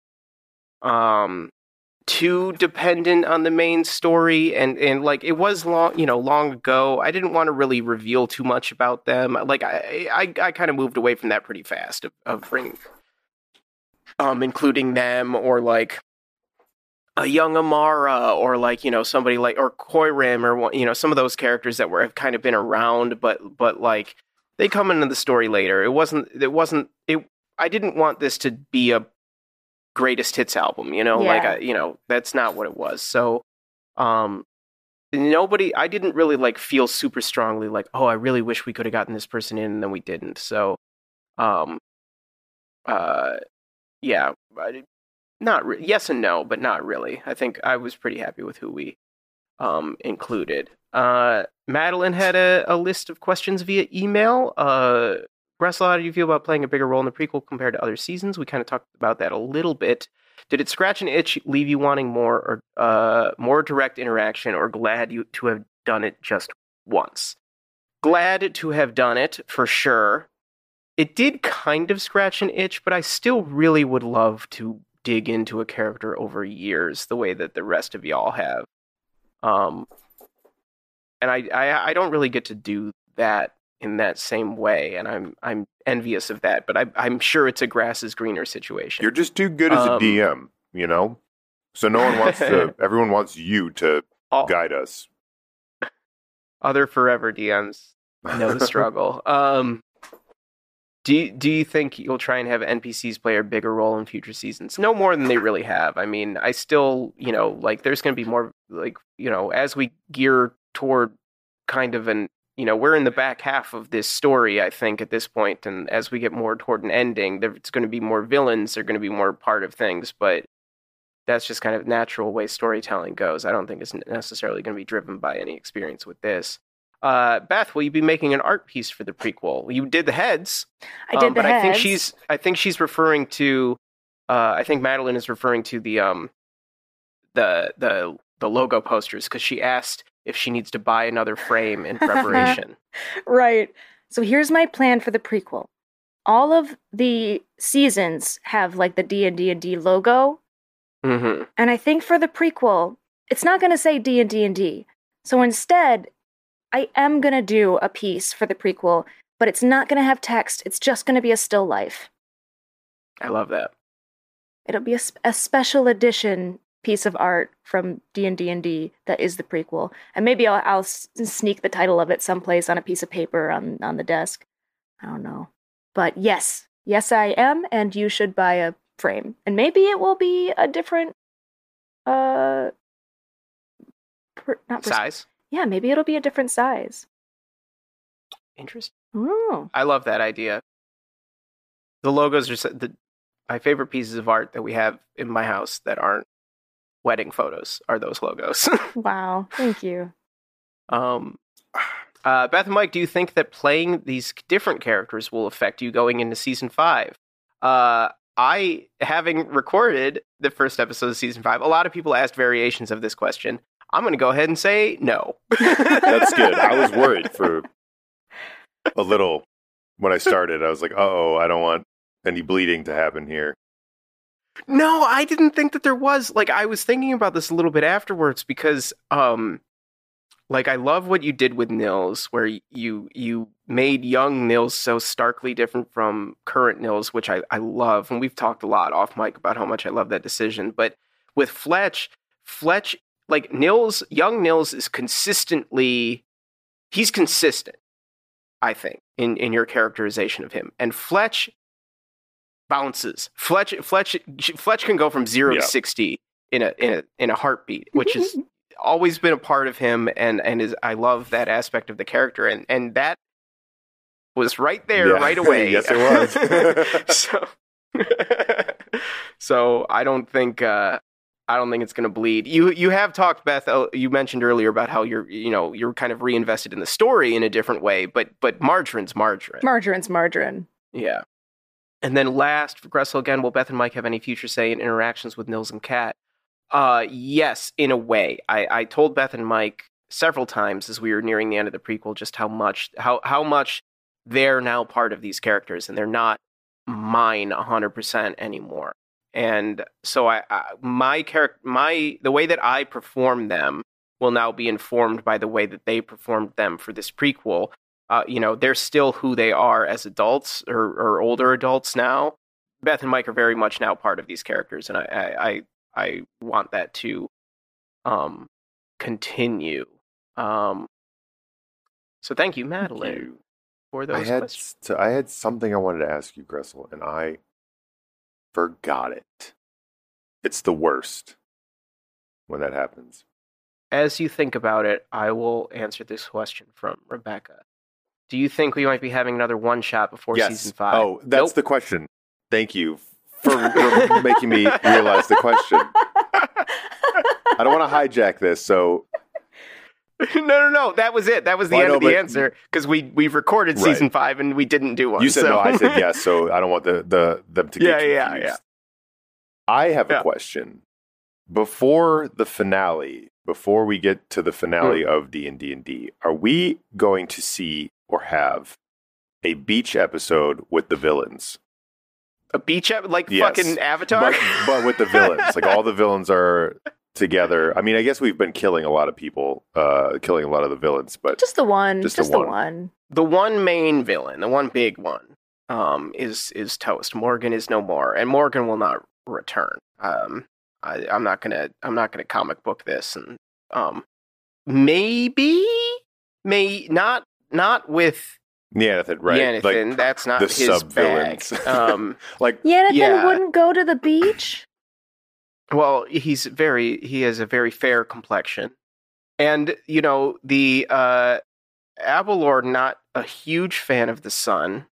dependent on the main story, and like it was long ago. I didn't want to really reveal too much about them. Like I kind of moved away from that pretty fast of bringing including them, or like a young Amara, or like somebody like, or Koiram, or some of those characters that have kind of been around, but like they come into the story later. I didn't want this to be a greatest hits album,
Yeah.
that's not what it was. So, I didn't really like feel super strongly like, oh, I really wish we could have gotten this person in, and then we didn't. So, yeah, yes and no, but not really. I think I was pretty happy with who we included. Madeline had a list of questions via email. Russell, how do you feel about playing a bigger role in the prequel compared to other seasons? We kind of talked about that a little bit. Did it scratch an itch, leave you wanting more, or more direct interaction, or glad to have done it just once? Glad to have done it, for sure. It did kind of scratch an itch, but I still really would love to dig into a character over years, the way that the rest of y'all have. And I don't really get to do that in that same way, and I'm envious of that, but I'm sure it's a grass is greener situation.
You're just too good as a DM, So no one wants to. Everyone wants you to guide us.
Other forever DMs know the struggle. Do you think you'll try and have NPCs play a bigger role in future seasons? No more than they really have. I mean, I still, there's going to be more, as we gear toward kind of we're in the back half of this story, I think, at this point, and as we get more toward an ending, there's going to be more villains, they're going to be more part of things, but that's just kind of natural way storytelling goes. I don't think it's necessarily going to be driven by any experience with this. Beth, will you be making an art piece for the prequel? You did the heads.
I did the
but
heads.
I think she's referring to. I think Madeline is referring to the logo posters, because she asked if she needs to buy another frame in preparation.
Right. So here's my plan for the prequel. All of the seasons have like the D&D logo.
Mm-hmm.
And I think for the prequel, it's not going to say D&D. So instead, I am going to do a piece for the prequel, but it's not going to have text. It's just going to be a still life.
I love that.
It'll be a special edition piece of art from D&D that is the prequel, and maybe I'll sneak the title of it someplace on a piece of paper on the desk. I don't know, but yes, I am, and you should buy a frame, and maybe it will be a different
size.
Yeah, maybe it'll be a different size.
Interesting.
Oh.
I love that idea. The logos are my favorite pieces of art that we have in my house that aren't wedding photos are those logos.
Wow, thank you.
Beth and Mike, do you think that playing these different characters will affect you going into season 5? I, having recorded the first episode of season 5, a lot of people asked variations of this question. I'm going to go ahead and say no.
That's good. I was worried for a little when I started. I was like, uh-oh, I don't want any bleeding to happen here.
No, I didn't think that there was. Like, I was thinking about this a little bit afterwards because, like, I love what you did with Nils, where you made young Nils so starkly different from current Nils, which I love. And we've talked a lot off mic about how much I love that decision. But with Fletch, like, young Nils is he's consistent, I think, in your characterization of him. And Fletch bounces. Fletch can go from 0 to 60 in a heartbeat, which has always been a part of him, and I love that aspect of the character, and that was right there right away.
Yes, it
was. So I don't think it's going to bleed. You have talked, Beth. You mentioned earlier about how you're kind of reinvested in the story in a different way, but Margarine's Margarine.
Margarine's Margarine.
Yeah. And then last, for Gressel again, will Beth and Mike have any future say in interactions with Nils and Kat? Yes, in a way. I told Beth and Mike several times as we were nearing the end of the prequel just how much they're now part of these characters, and they're not mine 100% anymore. And so the way that I perform them will now be informed by the way that they performed them for this prequel. They're still who they are as adults or older adults now. Beth and Mike are very much now part of these characters, and I want that to continue. So thank you, Madeline, for those questions.
I had something I wanted to ask you, Gressel, and I forgot it. It's the worst when that happens.
As you think about it, I will answer this question from Rebecca. Do you think we might be having another one-shot before season 5?
Oh, that's the question. Thank you for making me realize the question. I don't want to hijack this, so...
No. That was it. That was the end of the answer, because we've recorded season 5 and we didn't do one.
You said no, I said yes, so I don't want them to get confused.
Yeah.
I have a question. Before the finale, before we get to the finale of D&D, are we going to see or have a beach episode with the villains?
A beach fucking Avatar?
But with the villains. Like, all the villains are together. I mean, I guess we've been killing a lot of people, killing a lot of the villains, but... Just the one.
The one main villain, the one big one, is toast. Morgan is no more, and Morgan will not return. I'm not gonna comic book this, and not with
Yanathan, right?
Yanathan,
like,
that's not his
sub-villains.
like
Yanathan wouldn't go to the beach.
Well, he has a very fair complexion, and the Abelard, not a huge fan of the sun.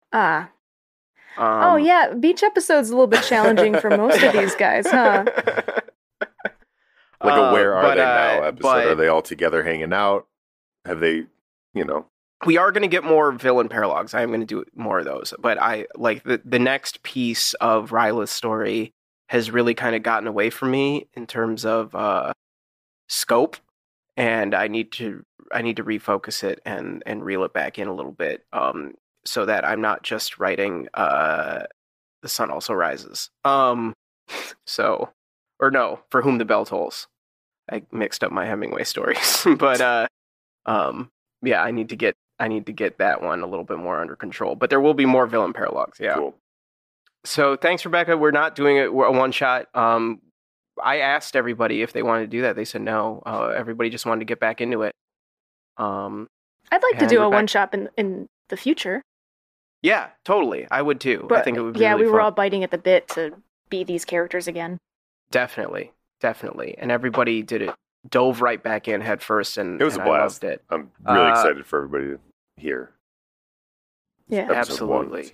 Beach episode's a little bit challenging for most of these guys, huh?
Like a Where Are They Now episode. Are they all together hanging out? Have they,
We are going to get more villain paralogs. I am going to do more of those. But I like the next piece of Ryla's story has really kind of gotten away from me in terms of scope, and I need to refocus it and reel it back in a little bit, so that I'm not just writing The Sun Also Rises. For Whom the Bell Tolls. I mixed up my Hemingway stories, but I need to get that one a little bit more under control. But there will be more villain paralogs. Yeah.
Cool.
So thanks, Rebecca. We're not doing a one shot. I asked everybody if they wanted to do that. They said no. Everybody just wanted to get back into it.
I'd like to do a one-shot in the future.
Yeah, totally. I would too.
But,
I think it would be
yeah,
really
we were
fun.
all biting at the bit to be these characters again.
Definitely. And everybody dove right back in head first, and
it was a blast.
I loved it.
I'm really excited for everybody to hear.
Yeah,
absolutely.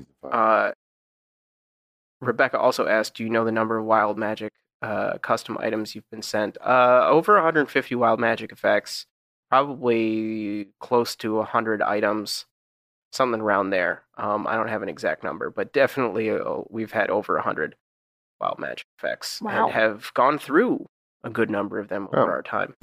Rebecca also asked, do you know the number of Wild Magic custom items you've been sent? Over 150 Wild Magic effects, probably close to 100 items, something around there. I don't have an exact number, but definitely we've had over 100 Wild Magic effects.
Wow.
And have gone through a good number of them over our time.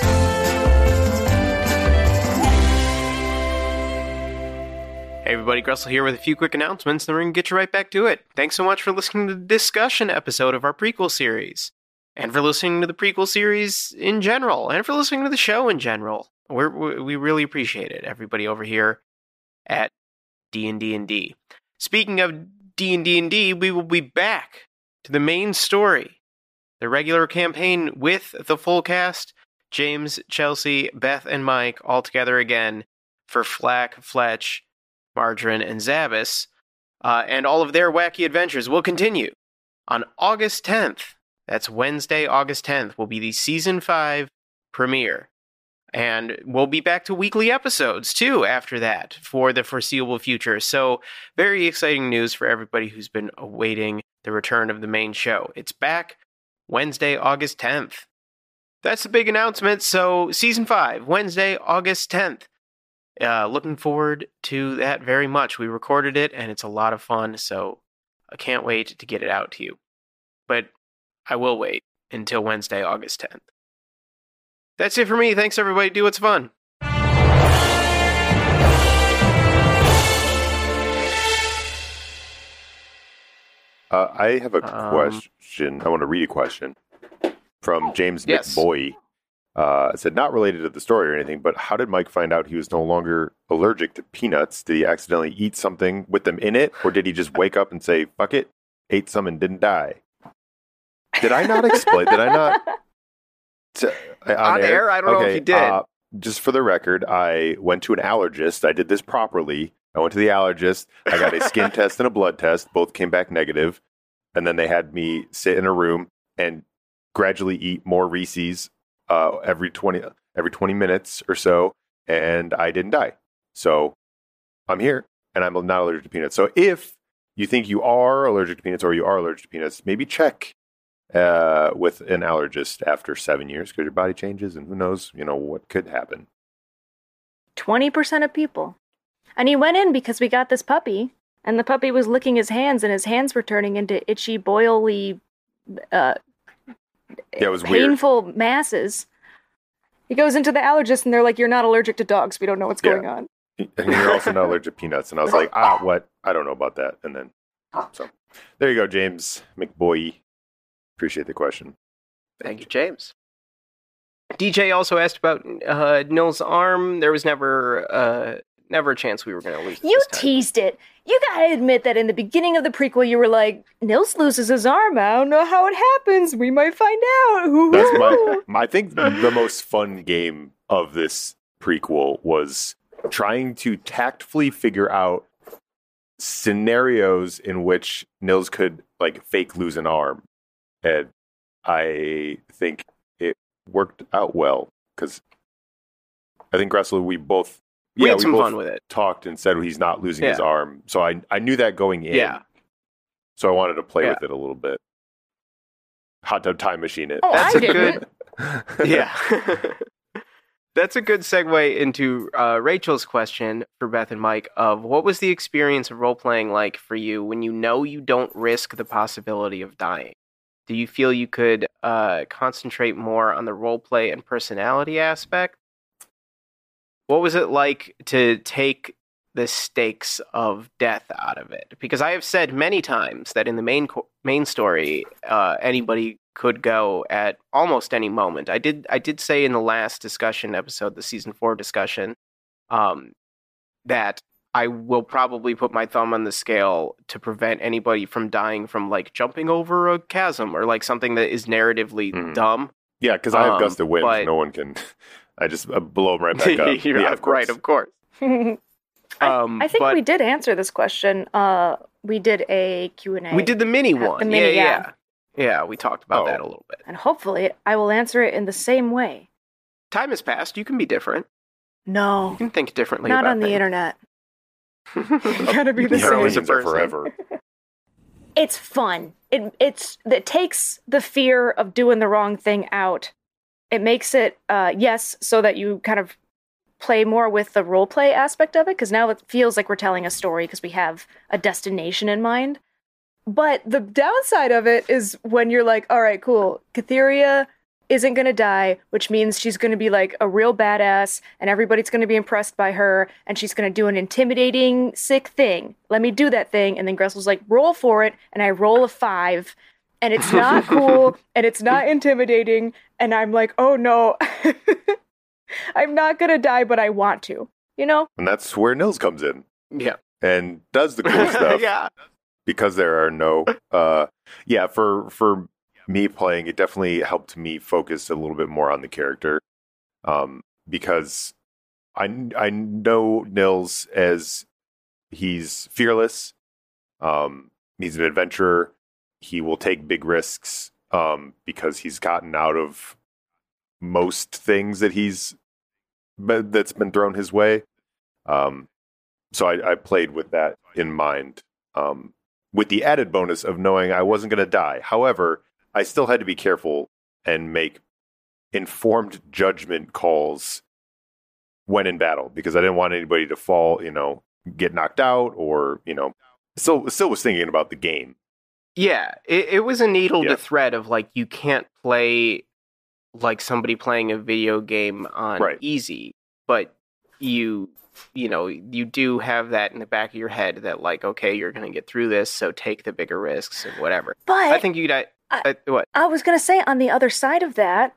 Hey everybody, Gressel here with a few quick announcements, then we're going to get you right back to it. Thanks so much for listening to the discussion episode of our prequel series, and for listening to the prequel series in general, and for listening to the show in general. We really appreciate it, everybody over here at D&D&D. Speaking of D&D&D, we will be back to the main story, the regular campaign with the full cast, James, Chelsea, Beth, and Mike, all together again for Flack, Fletch, Margarine, and Zabas, and all of their wacky adventures will continue on August 10th. That's Wednesday, August 10th, will be the Season 5 premiere. And we'll be back to weekly episodes, too, after that, for the foreseeable future. So, very exciting news for everybody who's been awaiting the return of the main show. It's back Wednesday, August 10th. That's the big announcement. So, Season 5, Wednesday, August 10th. Looking forward to that very much. We recorded it, and it's a lot of fun, so I can't wait to get it out to you. But I will wait until Wednesday, August 10th. That's it for me. Thanks, everybody. Do what's fun.
I have a question. I want to read a question from James McBoy. It said, not related to the story or anything, but how did Mike find out he was no longer allergic to peanuts? Did he accidentally eat something with them in it? Or did he just wake up and say, fuck it, ate some and didn't die? Did I not explain? Did I not?
On air? I don't know if you did.
Just for the record, I went to an allergist. I did this properly. I went to the allergist. I got a skin test and a blood test. Both came back negative. And then they had me sit in a room and gradually eat more Reese's every 20 minutes or so, and I didn't die. So I'm here, and I'm not allergic to peanuts. So if you think you are allergic to peanuts or you are allergic to peanuts, maybe check with an allergist after 7 years, because your body changes, and who knows, what could happen.
20% of people. And he went in because we got this puppy, and the puppy was licking his hands, and his hands were turning into itchy, boily,
it was
painful weird. Masses. He goes into the allergist and they're like, you're not allergic to dogs. We don't know what's going on.
And you're also not allergic to peanuts. And I was like, what? I don't know about that. And then, so there you go, James McBoy. Appreciate the question.
Thank you, James. DJ also asked about Nil's arm. There was never a chance we were going to lose.
You teased it. You gotta admit that in the beginning of the prequel, you were like, Nils loses his arm. I don't know how it happens. We might find out.
That's I think the most fun game of this prequel was trying to tactfully figure out scenarios in which Nils could fake lose an arm. And I think it worked out well, because I think Gressel, we both
had some fun with it.
Talked and said he's not losing his arm. So I knew that going in.
Yeah.
So I wanted to play with it a little bit. Hot tub time machine it.
Oh,
that's a good. Yeah. That's a good segue into Rachel's question for Beth and Mike of what was the experience of role-playing like for you when you know you don't risk the possibility of dying? Do you feel you could concentrate more on the role-play and personality aspect? What was it like to take the stakes of death out of it? Because I have said many times that in the main story, anybody could go at almost any moment. I did say in the last discussion episode, the season 4 discussion, that I will probably put my thumb on the scale to prevent anybody from dying from like jumping over a chasm or like something that is narratively dumb.
Yeah, because I have gust of wind.
but-
No one can. I just blow them right back up. Yeah, of course.
Right, of course.
I think
but
we did answer this question. We did a Q&A.
we did the mini one.
The mini,
yeah. Yeah, we talked about that a little bit.
And hopefully I will answer it in the same way.
Time has passed. You can be different.
No.
You can think differently
Not
about
on the
things.
internet. You gotta be the
You're always
same.
a
Millions are
person.
forever.
It's fun. It takes the fear of doing the wrong thing out. It makes it, yes, so that you kind of play more with the role play aspect of it, because now it feels like we're telling a story because we have a destination in mind. But the downside of it is when you're like, all right, cool, Cytheria isn't going to die, which means she's going to be like a real badass and everybody's going to be impressed by her and she's going to do an intimidating, sick thing. Let me do that thing. And then Gressel's like, roll for it. And I roll a 5 and it's not cool and it's not intimidating. And I'm like, oh no, I'm not going to die, but I want to, you know?
And that's where Nils comes in
Yeah.
and does the cool stuff.
Yeah.
Because there are no, for me playing, it definitely helped me focus a little bit more on the character, because I know Nils as he's fearless, he's an adventurer, he will take big risks, because he's gotten out of most things that's been thrown his way, so I played with that in mind. With the added bonus of knowing I wasn't going to die. However, I still had to be careful and make informed judgment calls when in battle because I didn't want anybody to fall, get knocked out or, still was thinking about the game.
Yeah, it was a needle to thread of like, you can't play like somebody playing a video game on easy, but you do have that in the back of your head that like, okay, you're going to get through this, so take the bigger risks and whatever.
But
I think you'd, what?
I was going to say on the other side of that,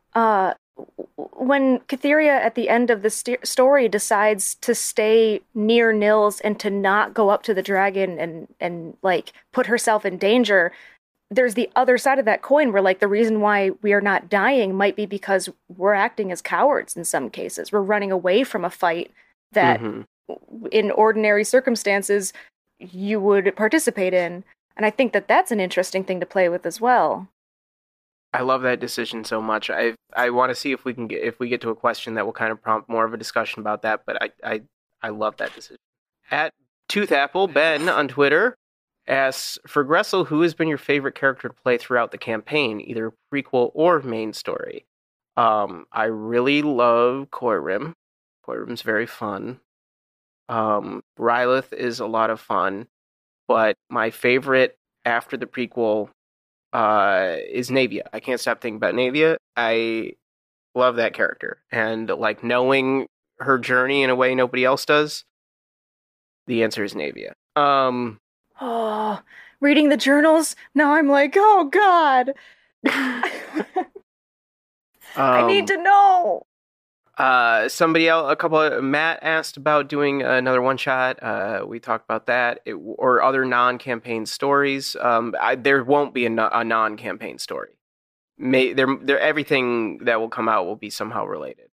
when Cytheria at the end of the story decides to stay near Nils and to not go up to the dragon and like put herself in danger, there's the other side of that coin where like the reason why we are not dying might be because we're acting as cowards in some cases. We're running away from a fight that in ordinary circumstances you would participate in. And I think that that's an interesting thing to play with as well.
I love that decision so much. I want to see if we get to a question that will kind of prompt more of a discussion about that, but I love that decision. At Toothapple, Ben on Twitter asks, for Gressel, who has been your favorite character to play throughout the campaign, either prequel or main story? I really love Coirim. Coirim's very fun. Rylith is a lot of fun, but my favorite after the prequel is Navia. I can't stop thinking about Navia. I love that character, and like knowing her journey in a way nobody else does. The answer is Navia.
Reading the journals, now I'm like, oh god. I need to know.
Somebody else, Matt asked about doing another one shot. We talked about that, or other non-campaign stories. There won't be a non-campaign story. Everything that will come out will be somehow related.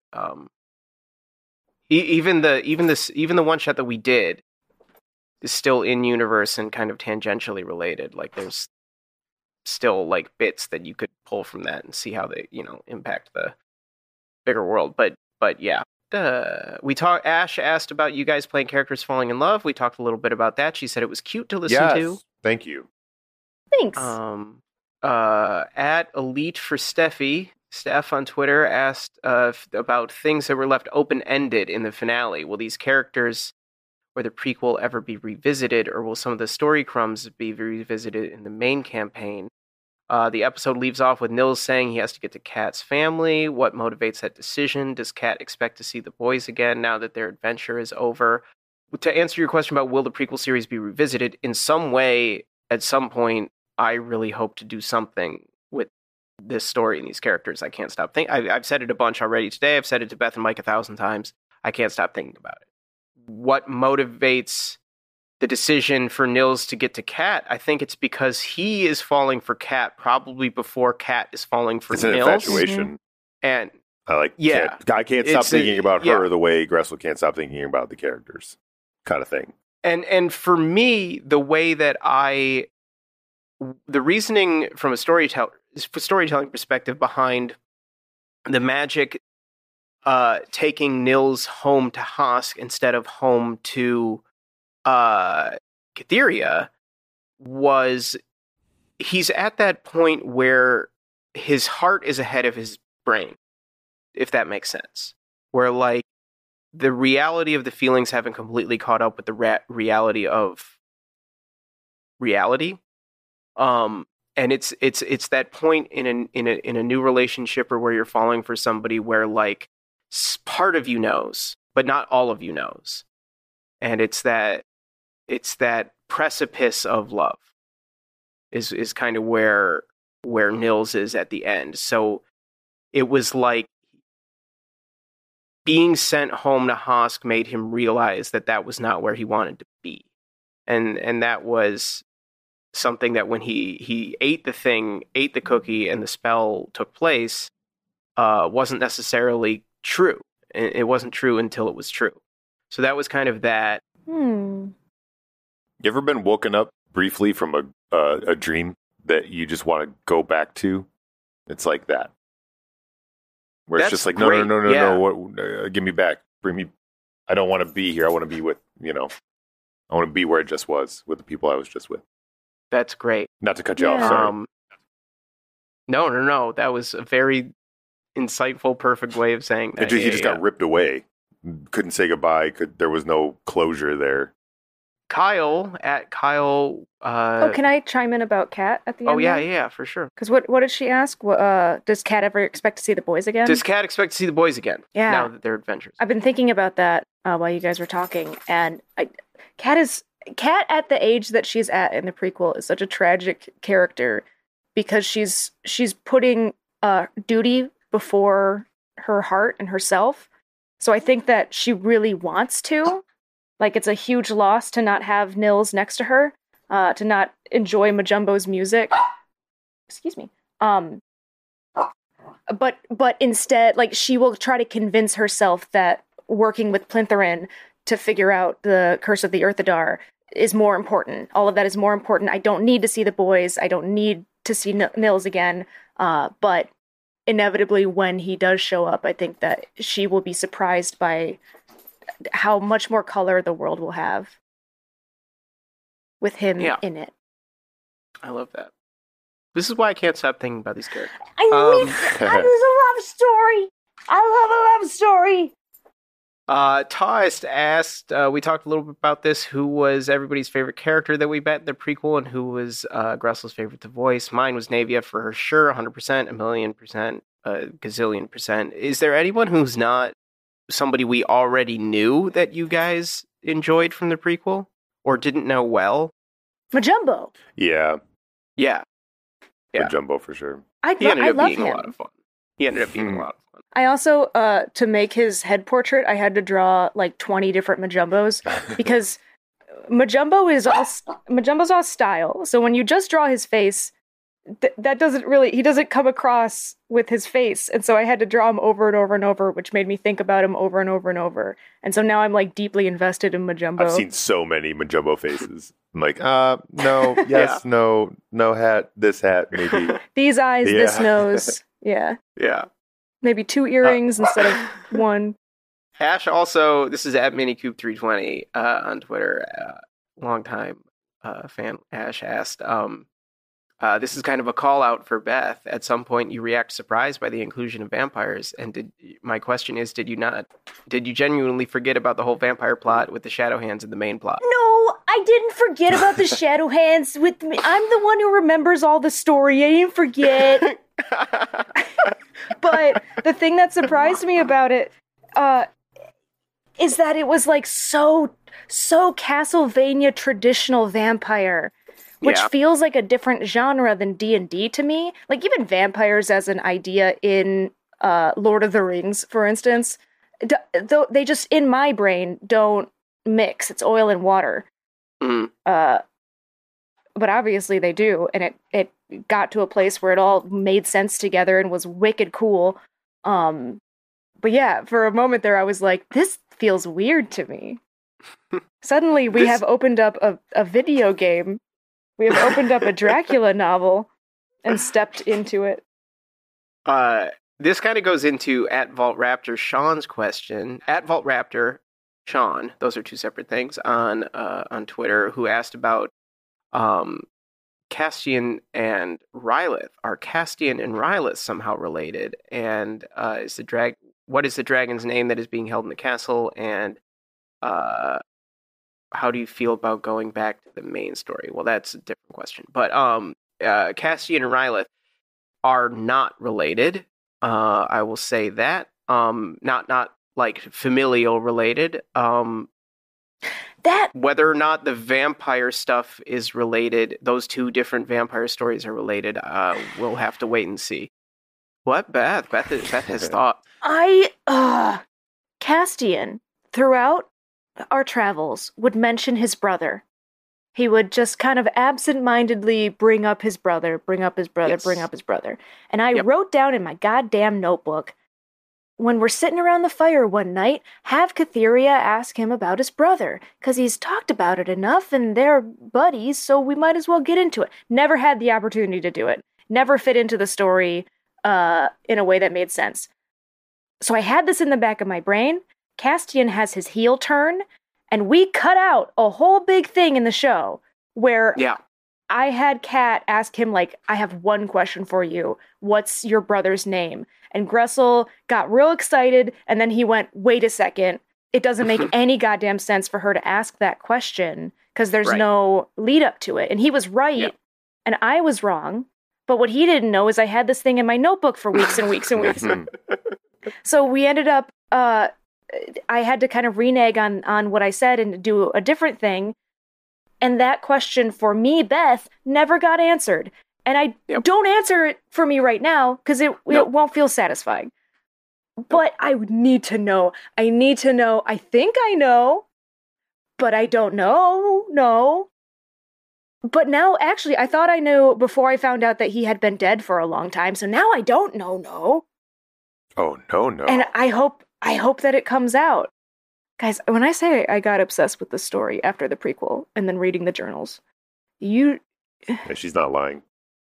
Even the one shot that we did is still in universe and kind of tangentially related. Like there's still like bits that you could pull from that and see how they impact the bigger world. But yeah, Ash asked about you guys playing characters falling in love. We talked a little bit about that. She said it was cute to listen to.
Thank you.
Thanks.
At Elite for Steffi, Steph on Twitter asked about things that were left open-ended in the finale. Will these characters or the prequel ever be revisited, or will some of the story crumbs be revisited in the main campaign? The episode leaves off with Nils saying he has to get to Kat's family. What motivates that decision? Does Kat expect to see the boys again now that their adventure is over? To answer your question about will the prequel series be revisited, in some way, at some point, I really hope to do something with this story and these characters. I can't stop thinking. I've said it a bunch already today. I've said it to Beth and Mike 1,000 times. I can't stop thinking about it. what motivates the decision for Nils to get to Kat, I think it's because he is falling for Kat probably before Kat is falling for
It's an
Nils.
infatuation.
And
I can't stop thinking about her the way Gressel can't stop thinking about the characters, kind of thing.
And for me, the way that the reasoning from a storytelling perspective behind the magic taking Nils home to Hosk instead of home to Cytheria was he's at that point where his heart is ahead of his brain, if that makes sense. Where like the reality of the feelings haven't completely caught up with the reality of reality. And it's that point in a new relationship or where you're falling for somebody where like part of you knows, but not all of you knows. And it's that precipice of love is kind of where Nils is at the end. So it was like being sent home to Hosk made him realize that was not where he wanted to be. And that was something that when he ate the cookie and the spell took place, wasn't necessarily true. It wasn't true until it was true. So that was kind of that.
You ever been woken up briefly from a dream that you just want to go back to? It's like that. Where it's just like, no, give me back. Bring me. I don't want to be here. I want to be with, I want to be where I just was, with the people I was just with.
That's great.
Not to cut you off, sorry.
No. That was a very insightful, perfect way of saying that.
He just got ripped away. Couldn't say goodbye. There was no closure there.
Kyle.
can I chime in about Kat at the end?
Oh, yeah, for sure.
Because what did she ask? Does Kat ever expect to see the boys again?
Does Kat expect to see the boys again?
Yeah.
Now that they're adventures.
I've been thinking about that while you guys were talking, and Kat at the age that she's at in the prequel is such a tragic character because she's putting duty before her heart and herself. So I think that she really wants to. Like, it's a huge loss to not have Nils next to her, to not enjoy Majumbo's music. Excuse me. But instead, like, she will try to convince herself that working with Plintherin to figure out the Curse of the Earthadar is more important. All of that is more important. I don't need to see the boys. I don't need to see Nils again. But inevitably, when he does show up, I think that she will be surprised by how much more color the world will have with him in it.
I love that. This is why I can't stop thinking about these characters.
There's a love story. I love a love story.
Taist asked, we talked a little bit about this, who was everybody's favorite character that we met in the prequel and who was Gressel's favorite to voice. Mine was Navia for her sure, 100%, 1,000,000%, gazillion percent. Is there anyone who's not somebody we already knew that you guys enjoyed from the prequel or didn't know well?
Majumbo.
Yeah.
Yeah.
Majumbo for sure.
He ended up being
him.
a lot of fun.
I also, to make his head portrait, I had to draw like 20 different Majumbos because Majumbo's all style. So when you just draw his face, that he doesn't come across with his face. And so I had to draw him over and over and over, which made me think about him over and over and over. And so now I'm like deeply invested in Majumbo.
I've seen so many Majumbo faces. I'm like, no, yes, no hat, this hat, maybe.
These eyes, this nose. Yeah.
Yeah.
Maybe 2 earrings instead of one.
Ash also, this is at Minicoop320 on Twitter, long time fan. Ash asked, this is kind of a call out for Beth. At some point, you react surprised by the inclusion of vampires. And my question is, did you genuinely forget about the whole vampire plot with the Shadow Hands in the main plot?
No, I didn't forget about the Shadow Hands with me. I'm the one who remembers all the story. I didn't forget. But the thing that surprised me about it is that it was like so Castlevania traditional vampire, which feels like a different genre than D&D to me. Like even vampires as an idea in Lord of the Rings, for instance, though they just in my brain don't mix. It's oil and water.
Mm.
But obviously they do, and it got to a place where it all made sense together and was wicked cool. But yeah, for a moment there, I was like, this feels weird to me. Suddenly, we have opened up a video game. We have opened up a Dracula novel and stepped into it.
This kind of goes into at Vault Raptor Sean's question. At Vault Raptor Sean, those are two separate things on Twitter, who asked about Castian and Rylith. Are Castian and Rylith somehow related? And what is the dragon's name that is being held in the castle? And how do you feel about going back to the main story? Well, that's a different question. But Castian and Rylith are not related. I will say that. Not like familial related.
That
whether or not the vampire stuff is related, those two different vampire stories are related, we'll have to wait and see. What, Beth? Beth has thought.
Castian, throughout our travels, would mention his brother. He would just kind of absent-mindedly bring up his brother. And I wrote down in my goddamn notebook, when we're sitting around the fire one night, have Catheria ask him about his brother, because he's talked about it enough, and they're buddies, so we might as well get into it. Never had the opportunity to do it. Never fit into the story in a way that made sense. So I had this in the back of my brain. Castian has his heel turn, and we cut out a whole big thing in the show where I had Kat ask him, like, I have one question for you. What's your brother's name? And Gressel got real excited, and then he went, wait a second. It doesn't make any goddamn sense for her to ask that question, because there's no lead up to it. And he was right, and I was wrong. But what he didn't know is I had this thing in my notebook for weeks and weeks and weeks. So we ended up, I had to kind of renege on what I said and do a different thing. And that question for me, Beth, never got answered. And don't answer it for me right now, because it won't feel satisfying. But I need to know. I need to know. I think I know, but I don't know. No. But now, actually, I thought I knew before I found out that he had been dead for a long time. So now I don't know. No.
Oh, no.
And I hope that it comes out. Guys, when I say I got obsessed with the story after the prequel and then reading the journals,
she's not lying.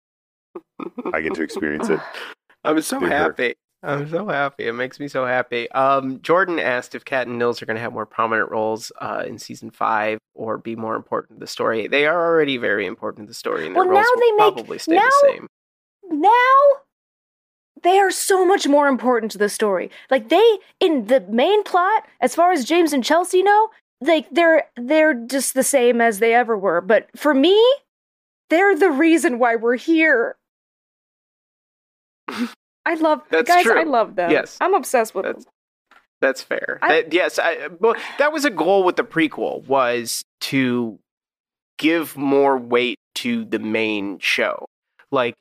I get to experience it.
I'm so happy. I'm so happy. It makes me so happy. Jordan asked if Kat and Nils are going to have more prominent roles in season 5 or be more important to the story. They are already very important to the story, and their roles will probably stay the same.
Now, they are so much more important to the story. Like, they, in the main plot, as far as James and Chelsea know, like, they're just the same as they ever were. But for me, they're the reason why we're here. I love them.
Yes.
I'm obsessed with them.
That's fair. That was a goal with the prequel, was to give more weight to the main show. Like,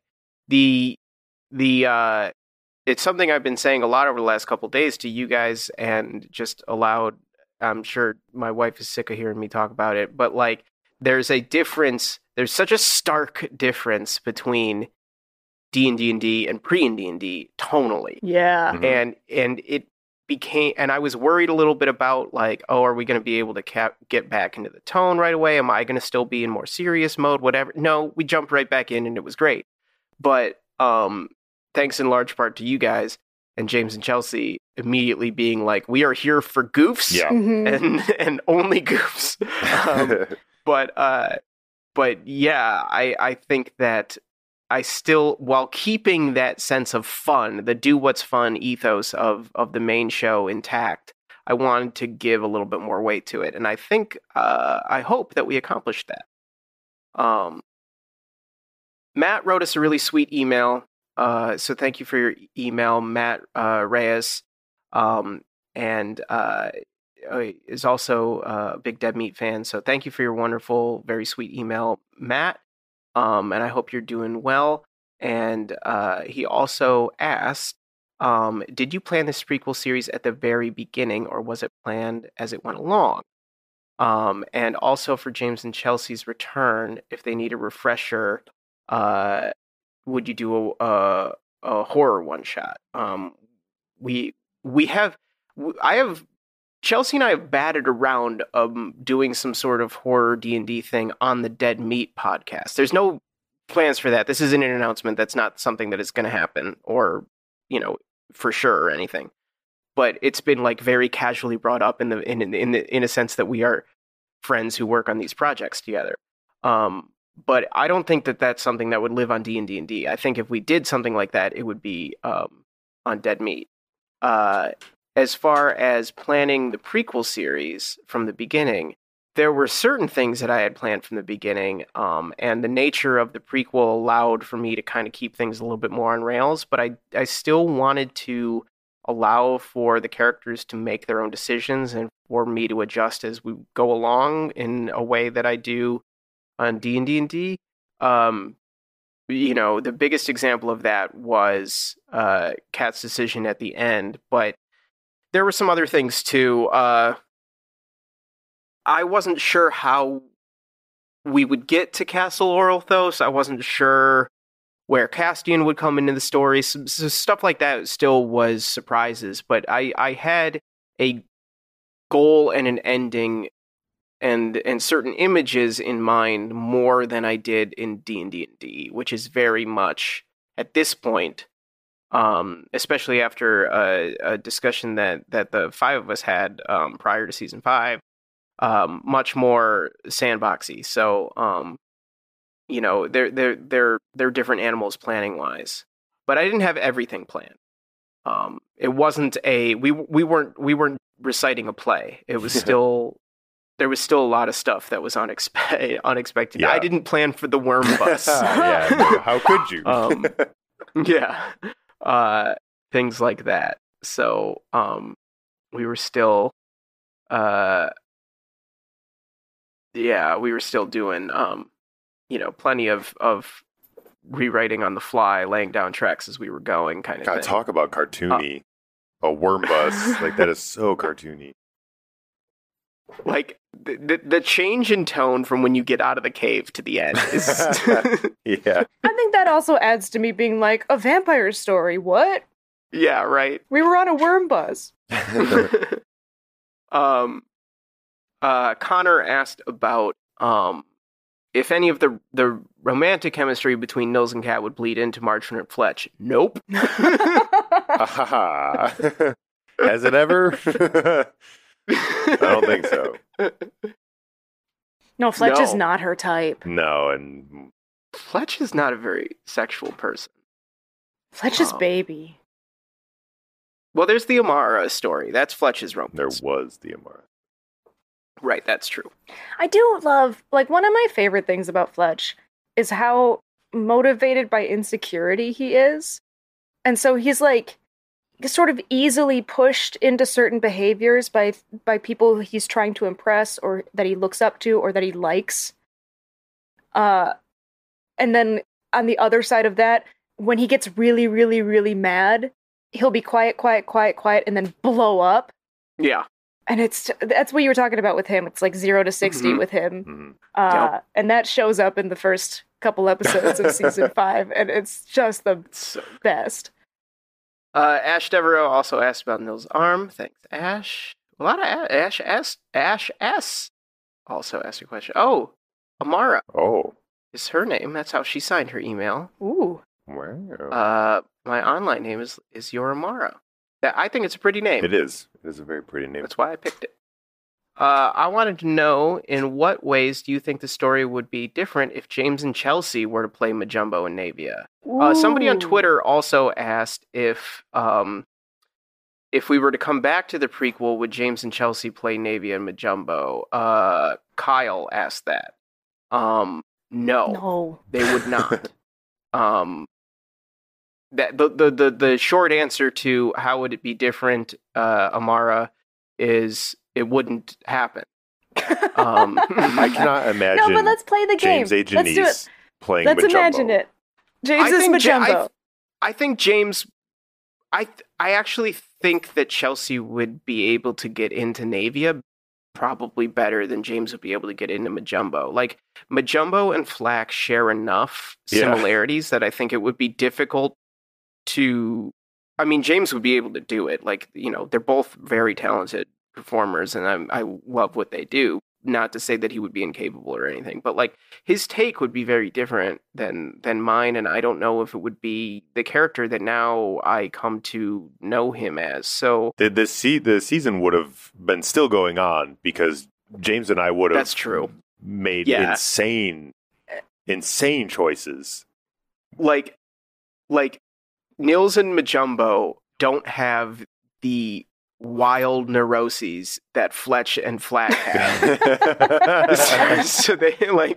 it's something I've been saying a lot over the last couple of days to you guys, and just aloud. I'm sure my wife is sick of hearing me talk about it, but like, there's a difference. There's such a stark difference between D&D and pre-D&D tonally.
Yeah.
And it became, and I was worried a little bit about, like, oh, are we going to be able to get back into the tone right away? Am I going to still be in more serious mode? Whatever. No, we jumped right back in, and it was great. But thanks in large part to you guys and James and Chelsea immediately being like, we are here for goofs, and only goofs. But yeah, I think that I still, while keeping that sense of fun, the do what's fun ethos of the main show intact, I wanted to give a little bit more weight to it. And I think, I hope that we accomplished that. Matt wrote us a really sweet email. So thank you for your email, Matt Reyes. And is also a big Dead Meat fan. So thank you for your wonderful, very sweet email, Matt. And I hope you're doing well. And he also asked, did you plan this prequel series at the very beginning, or was it planned as it went along? And also for James and Chelsea's return, if they need a refresher, would you do a horror one shot? Chelsea and I have batted around doing some sort of horror D&D thing on the Dead Meat podcast. There's no plans for that. This isn't an announcement. That's not something that is going to happen, or for sure or anything. But it's been like very casually brought up in a sense that we are friends who work on these projects together. But I don't think that that's something that would live on D&D. I think if we did something like that, it would be on Dead Meat. As far as planning the prequel series from the beginning, there were certain things that I had planned from the beginning, and the nature of the prequel allowed for me to kind of keep things a little bit more on rails, but I still wanted to allow for the characters to make their own decisions and for me to adjust as we go along in a way that I do on D&D. The biggest example of that was Kat's decision at the end, but there were some other things too. I wasn't sure how we would get to Castle Orlthos. I wasn't sure where Castian would come into the story. So stuff like that still was surprises, but I had a goal and an ending and certain images in mind more than I did in D&D, which is very much, at this point, especially after a discussion that the five of us had prior to season 5, much more sandboxy. So, they're different animals planning wise, but I didn't have everything planned. It wasn't we weren't reciting a play. It was still there was still a lot of stuff that was unexpected.
Yeah.
I didn't plan for the worm bus.
Yeah, no, how could you?
Things like that. So, we were still, doing, plenty of rewriting on the fly, laying down tracks as we were going, kind of
God,
thing.
talk about cartoony. A worm bus, like that is so cartoony.
Like the change in tone from when you get out of the cave to the end is
Yeah.
I think that also adds to me being like, a vampire story, what?
Yeah, right.
We were on a worm buzz.
Connor asked about if any of the romantic chemistry between Nils and Kat would bleed into Margarine and Fletch. Nope.
Has it ever? I don't think so.
No, Fletch
No.
is not her type.
No, and
Fletch is not a very sexual person.
Fletch is baby.
Well, there's the Amara story. That's Fletch's romance.
there was the Amara.
Right, that's true.
I do love, like, one of my favorite things about Fletch is how motivated by insecurity he is. And so he's like sort of easily pushed into certain behaviors by people he's trying to impress or that he looks up to or that he likes. And then on the other side of that, when he gets really, really, really mad, he'll be quiet, and then blow up.
Yeah.
And that's what you were talking about with him. It's like 0 to 60 with him.
Mhm.
And that shows up in the first couple episodes of season 5, and it's just the best.
Ash Devereaux also asked about Nils' arm. Thanks, Ash. A lot of Ash S also asked a question. Oh, Amara
Oh,
is her name. That's how she signed her email.
Ooh.
wow.
My online name is Your Amara. I think it's a pretty name.
It is. It is a very pretty name.
That's why I picked it. I wanted to know, in what ways do you think the story would be different if James and Chelsea were to play Majumbo and Navia? Somebody on
Ooh.
Twitter also asked if we were to come back to the prequel, would James and Chelsea play Navia and Majumbo? Kyle asked that. No, they would not. That the short answer to how would it be different, Amara, is it wouldn't happen.
I cannot imagine.
No, but let's play the game.
James A.
Let's do it.
Janice playing
Let's
Majumbo.
imagine it. James is Majumbo.
I think James. I actually think that Chelsea would be able to get into Navia probably better than James would be able to get into Majumbo. Like, Majumbo and Flack share enough similarities that I think it would be difficult to... I mean, James would be able to do it. Like, they're both very talented performers, and I love what they do. Not to say that he would be incapable or anything, but like his take would be very different than mine, and I don't know if it would be the character that now I come to know him as. So
the season would have been still going on because James and I would have
that's true
made insane choices. Like
Nils and Majumbo don't have the wild neuroses that Fletch and Flack have. So they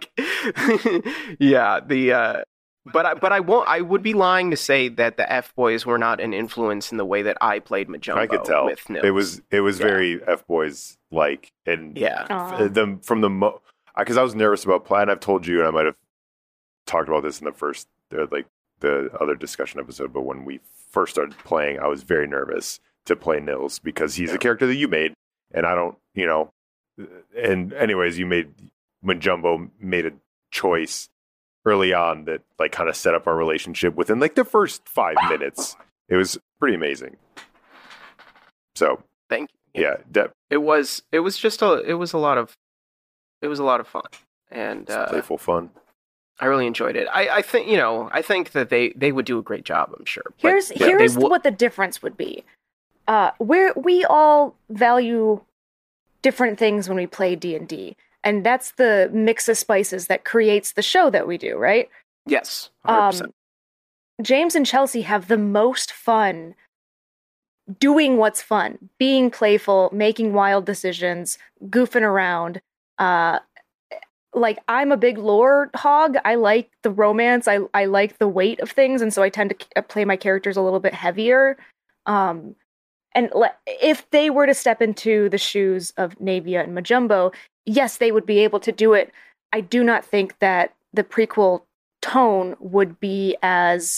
but I would be lying to say that the F Boys were not an influence in the way that I played Majumbo.
I could tell
with Nils.
it was very F Boys like, and because I was nervous about playing. I've told you, and I might have talked about this in the other discussion episode, but when we first started playing, I was very nervous to play Nils because he's a character that you made, and I don't, and anyways, Majumbo made a choice early on that like kind of set up our relationship within like the first 5 minutes. It was pretty amazing. So
thank you.
Yeah,
it was a lot of fun and
playful fun.
I really enjoyed it. I think that they would do a great job, I'm sure.
Here's what the difference would be. We all value different things when we play D&D, and that's the mix of spices that creates the show that we do, right?
Yes, 100%.
James and Chelsea have the most fun doing what's fun, being playful, making wild decisions, goofing around. Like, I'm a big lore hog. I like the romance. I like the weight of things, and so I tend to play my characters a little bit heavier. And if they were to step into the shoes of Naevia and Majumbo, yes, they would be able to do it. I do not think that the prequel tone would be as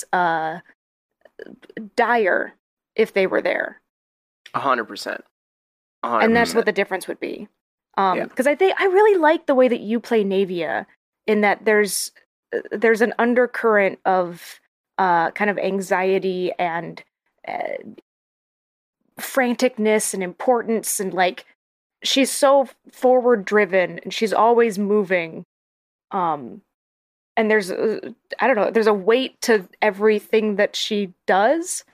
dire if they were there.
100%.
And that's what the difference would be. Because I really like the way that you play Naevia, in that there's an undercurrent of kind of anxiety and franticness and importance, and like she's so forward driven and she's always moving, and there's there's a weight to everything that she does.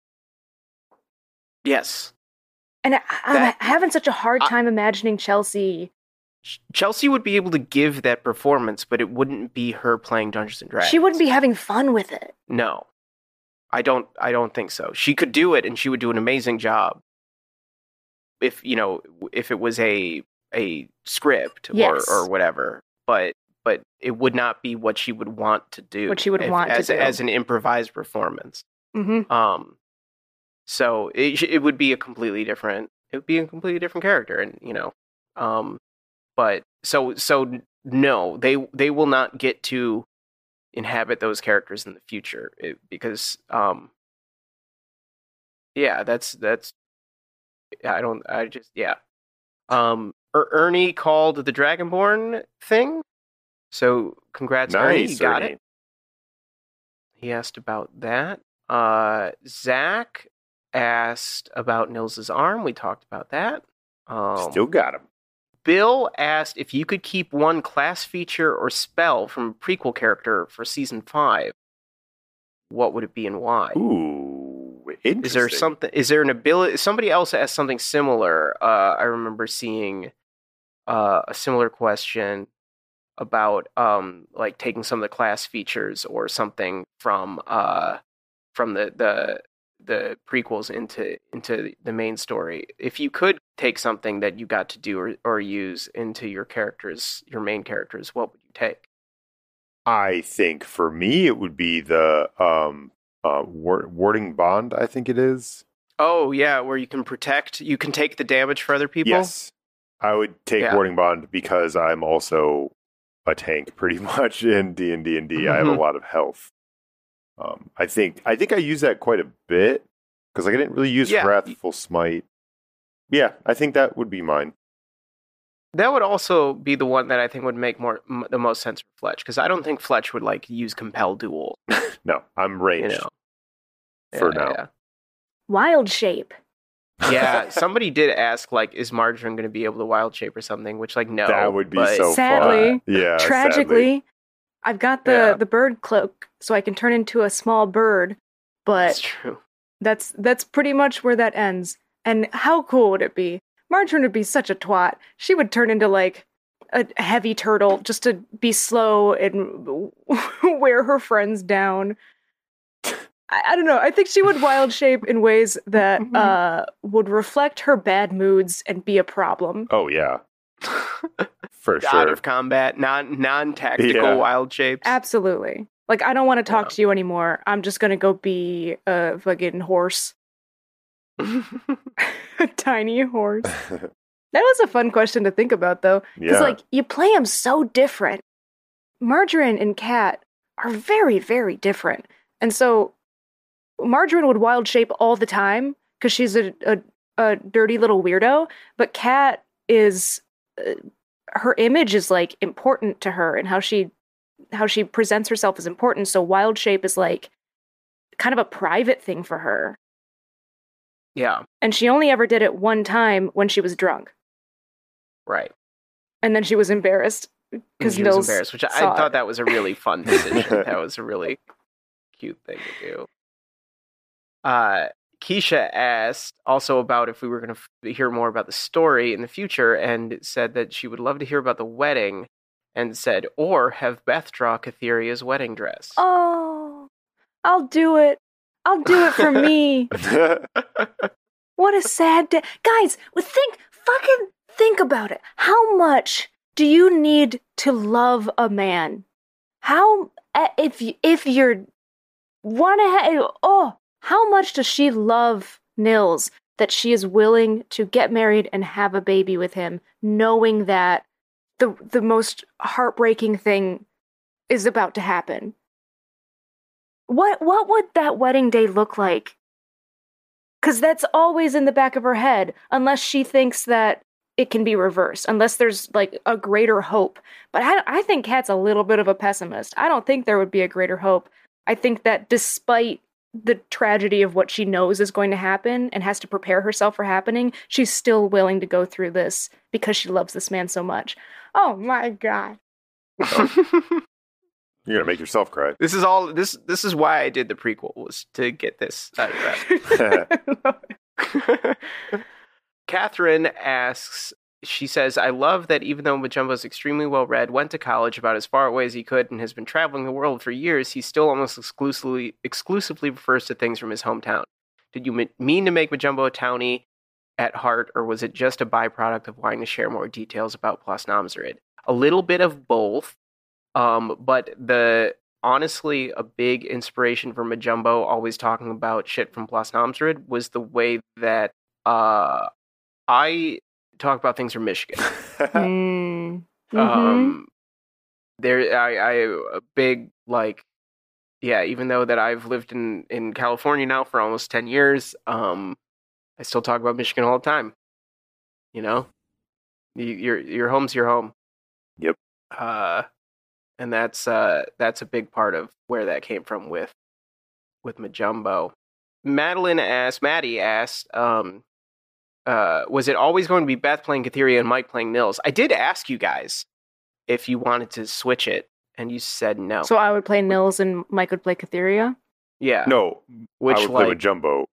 Yes.
And I'm having such a hard time imagining Chelsea.
Chelsea would be able to give that performance, but it wouldn't be her playing Dungeons and Dragons.
She wouldn't be having fun with it.
No. I don't think so. She could do it, and she would do an amazing job if it was a script or whatever. But it would not be what she would want to do.
What she would want to do
as an improvised performance.
Mm-hmm.
So it would be a completely different. It would be a completely different character, and but so no, they will not get to inhabit those characters in the future because Ernie called the Dragonborn thing, so congrats.
Nice,
Ernie, you got
Ernie.
it. He asked about that. Zach asked about Nils's arm. We talked about that.
Still got him.
Bill asked if you could keep one class feature or spell from a prequel character for season 5. What would it be and why?
Ooh, interesting.
Is there an ability? Somebody else asked something similar. I remember seeing a similar question about like taking some of the class features or something from the prequels into the main story. If you could take something that you got to do or use into your main characters, what would you take?
I think for me it would be the warding bond. I think it is.
Oh yeah, where you can take the damage for other people.
Yes, I would take warding bond because I'm also a tank pretty much in D&D. I have a lot of health. I think I use that quite a bit because I didn't really use Wrathful Smite. Yeah, I think that would be mine.
That would also be the one that I think would make the most sense for Fletch, because I don't think Fletch would like use compel duel.
No, I'm ranged for now.
Yeah.
Wild shape.
Yeah, somebody did ask, like, is Margarine going to be able to wild shape or something? Which, like, no.
That would be
but
so
sadly,
fun. Yeah,
tragically,
sadly.
I've got the bird cloak, so I can turn into a small bird. But
That's true.
That's pretty much where that ends. And how cool would it be? Margarine would be such a twat. She would turn into, like, a heavy turtle just to be slow and wear her friends down. I don't know. I think she would wild shape in ways that would reflect her bad moods and be a problem.
Oh, yeah. For
Out
sure.
of combat, non-tactical wild shapes.
Absolutely. Like, I don't want to talk to you anymore. I'm just gonna go be a fucking horse. A tiny horse. That was a fun question to think about, though. Because,
Yeah.
like, you play them so different. Margarine and Cat are very, very different. And so, Margarine would wild shape all the time, because she's a dirty little weirdo. But Cat is... her image is, like, important to her, and how she presents herself is important. So wild shape is, like, kind of a private thing for her.
Yeah,
And she only ever did it one time when she was drunk.
right.
And then she was embarrassed because
She was
Nils
embarrassed, which I
saw
thought
it.
that was a really fun decision. That was a really cute thing to do. Keisha asked also about if we were going to hear more about the story in the future, and said that she would love to hear about the wedding, and said, or have Beth draw Catheria's wedding dress.
Oh, I'll do it. I'll do it for me. What a sad day. Guys, fucking think about it. How much do you need to love a man? If you're how much does she love Nils that she is willing to get married and have a baby with him, knowing that the most heartbreaking thing is about to happen? What would that wedding day look like? Because that's always in the back of her head, unless she thinks that it can be reversed, unless there's, like, a greater hope. But I think Kat's a little bit of a pessimist. I don't think there would be a greater hope. I think that despite the tragedy of what she knows is going to happen and has to prepare herself for happening, she's still willing to go through this because she loves this man so much. Oh my god.
You're going to make yourself cry.
This is all. This is why I did the prequel, was to get this out of that. Catherine asks, she says, I love that even though Majumbo is extremely well read, went to college about as far away as he could, and has been traveling the world for years, he still almost exclusively refers to things from his hometown. Did you mean to make Majumbo a townie at heart, or was it just a byproduct of wanting to share more details about Plas Namzarid? A little bit of both, but honestly, a big inspiration for Majumbo always talking about shit from Plas Namzarid was the way that I talk about things from Michigan.
Mm-hmm.
I a big, like, yeah, even though that I've lived in California now for almost 10 years, I still talk about Michigan all the time. You know, your home's your home.
Yep.
And that's a big part of where that came from with Majumbo. Maddie asked, was it always going to be Beth playing Catheria and Mike playing Nils? I did ask you guys if you wanted to switch it, and you said no.
So I would play Nils and Mike would play Catheria?
Yeah.
No,
Which,
I would play with Jumbo.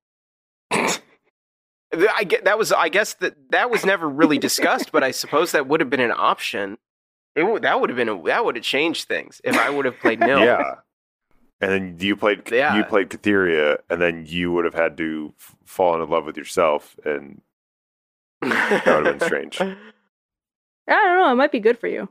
I guess that was never really discussed, but I suppose that would have been an option. That would have changed things if I would have played Nils.
Yeah. And then you played Catheria, and then you would have had to fall in love with yourself, and that would have been strange.
I don't know. It might be good for you.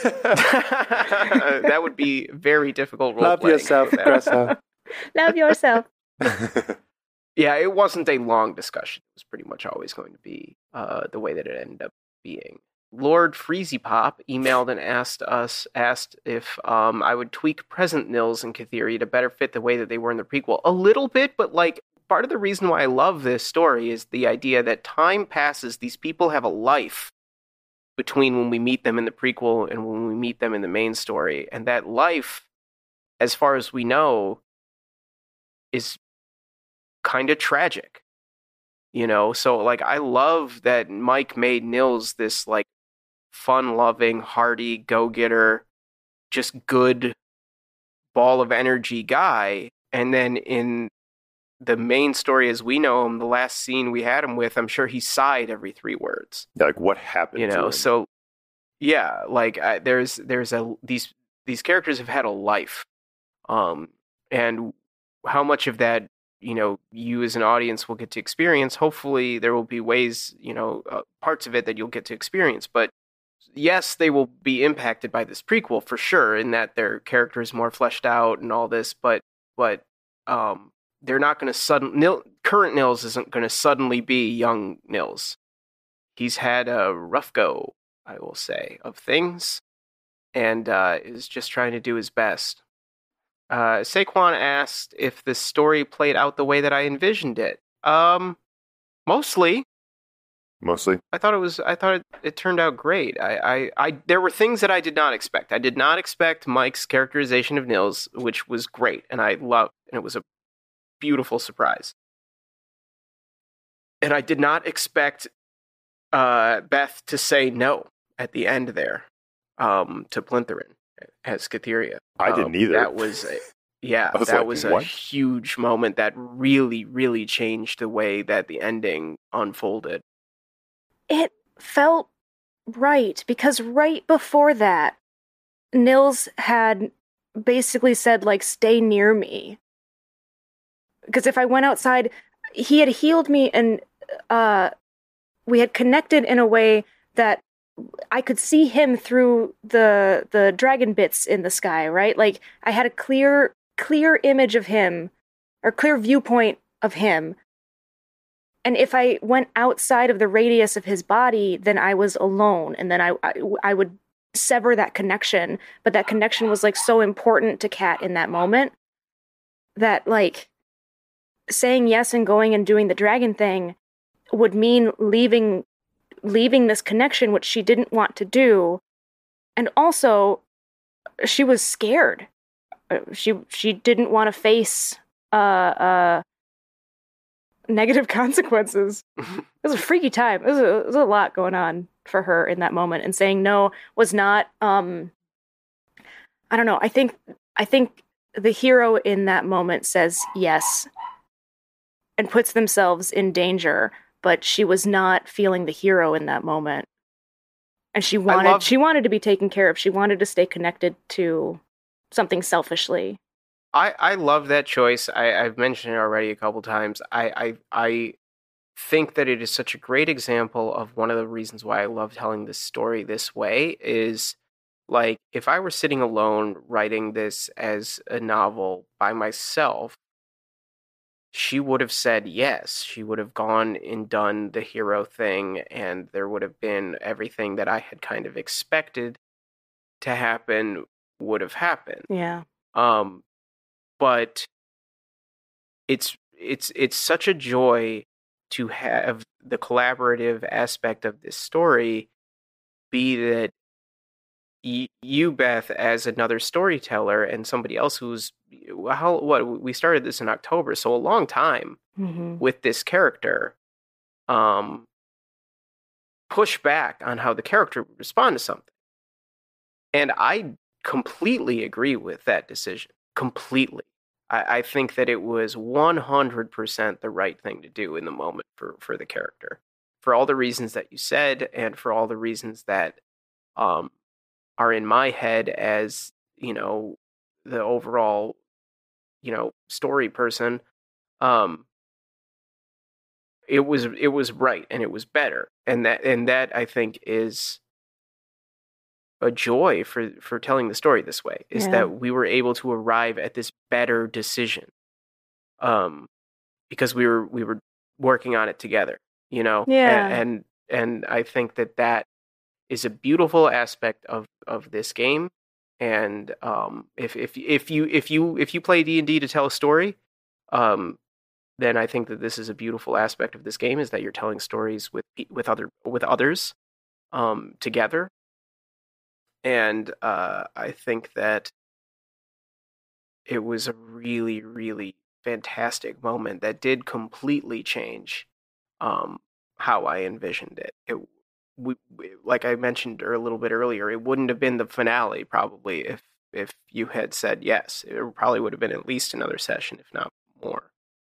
That would be very difficult role
Love
playing.
yourself, Gressa.
Love yourself.
Yeah, it wasn't a long discussion. It was pretty much always going to be the way that it ended up being. Lord Freezy Pop emailed and asked if I would tweak present Nils and Catheria to better fit the way that they were in the prequel. A little bit, but, like, part of the reason why I love this story is the idea that time passes. These people have a life. between when we meet them in the prequel and when we meet them in the main story. And that life, as far as we know, is kind of tragic, you know? So, like, I love that Mike made Nils this, like, fun-loving, hearty, go-getter, just good ball of energy guy. And then in the main story as we know him, the last scene we had him with, I'm sure he sighed every 3 words.
Yeah, like, what happened
you know,
to him?
So, yeah, like, these characters have had a life. And how much of that, you know, you as an audience will get to experience. Hopefully there will be ways, you know, parts of it that you'll get to experience. But yes, they will be impacted by this prequel for sure, in that their character is more fleshed out and all this. But they're not going to current Nils isn't going to suddenly be young Nils. He's had a rough go, I will say, of things, and is just trying to do his best. Saquon asked if the story played out the way that I envisioned it. Mostly. I thought it turned out great. There were things that I did not expect. I did not expect Mike's characterization of Nils, which was great, and I loved, and it was a beautiful surprise. And I did not expect Beth to say no at the end there, to Plintherin as Scatheria.
I didn't either.
That was a huge moment that really, really changed the way that the ending unfolded.
It felt right, because right before that, Nils had basically said, like, stay near me. Because if I went outside, he had healed me, and we had connected in a way that I could see him through the dragon bits in the sky, right? Like, I had a clear image of him, or clear viewpoint of him. And if I went outside of the radius of his body, then I was alone, and then I would sever that connection. But that connection was, like, so important to Kat in that moment that, like, saying yes and going and doing the dragon thing would mean leaving this connection, which she didn't want to do. And also, she was scared. She didn't want to face negative consequences. It was a freaky time. It was a lot going on for her in that moment, and saying no was not, I don't know. I think the hero in that moment says yes and puts themselves in danger, but she was not feeling the hero in that moment. And she wanted to be taken care of. She wanted to stay connected to something selfishly.
I love that choice. I've mentioned it already a couple times. I think that it is such a great example of one of the reasons why I love telling this story this way is, like, if I were sitting alone writing this as a novel by myself, she would have said yes. She would have gone and done the hero thing, and there would have been everything that I had kind of expected to happen would have happened.
Yeah.
But it's such a joy to have the collaborative aspect of this story be that you, Beth, as another storyteller and somebody else who's we started this in October, so a long time with this character, push back on how the character would respond to something. And I completely agree with that decision. Completely. I think that it was 100% the right thing to do in the moment for the character. For all the reasons that you said, and for all the reasons that are in my head as, you know, the overall, you know, story person, it was right, and it was better. And that I think is a joy for telling the story this way, is that we were able to arrive at this better decision, because we were working on it together, you know. And I think that is a beautiful aspect of this game. And if you play D&D to tell a story, then I think that this is a beautiful aspect of this game, is that you're telling stories with others. together. And I think that it was a really, really fantastic moment that did completely change how I envisioned it. Like I mentioned a little bit earlier, it wouldn't have been the finale probably if you had said yes. It probably would have been at least another session, if not more.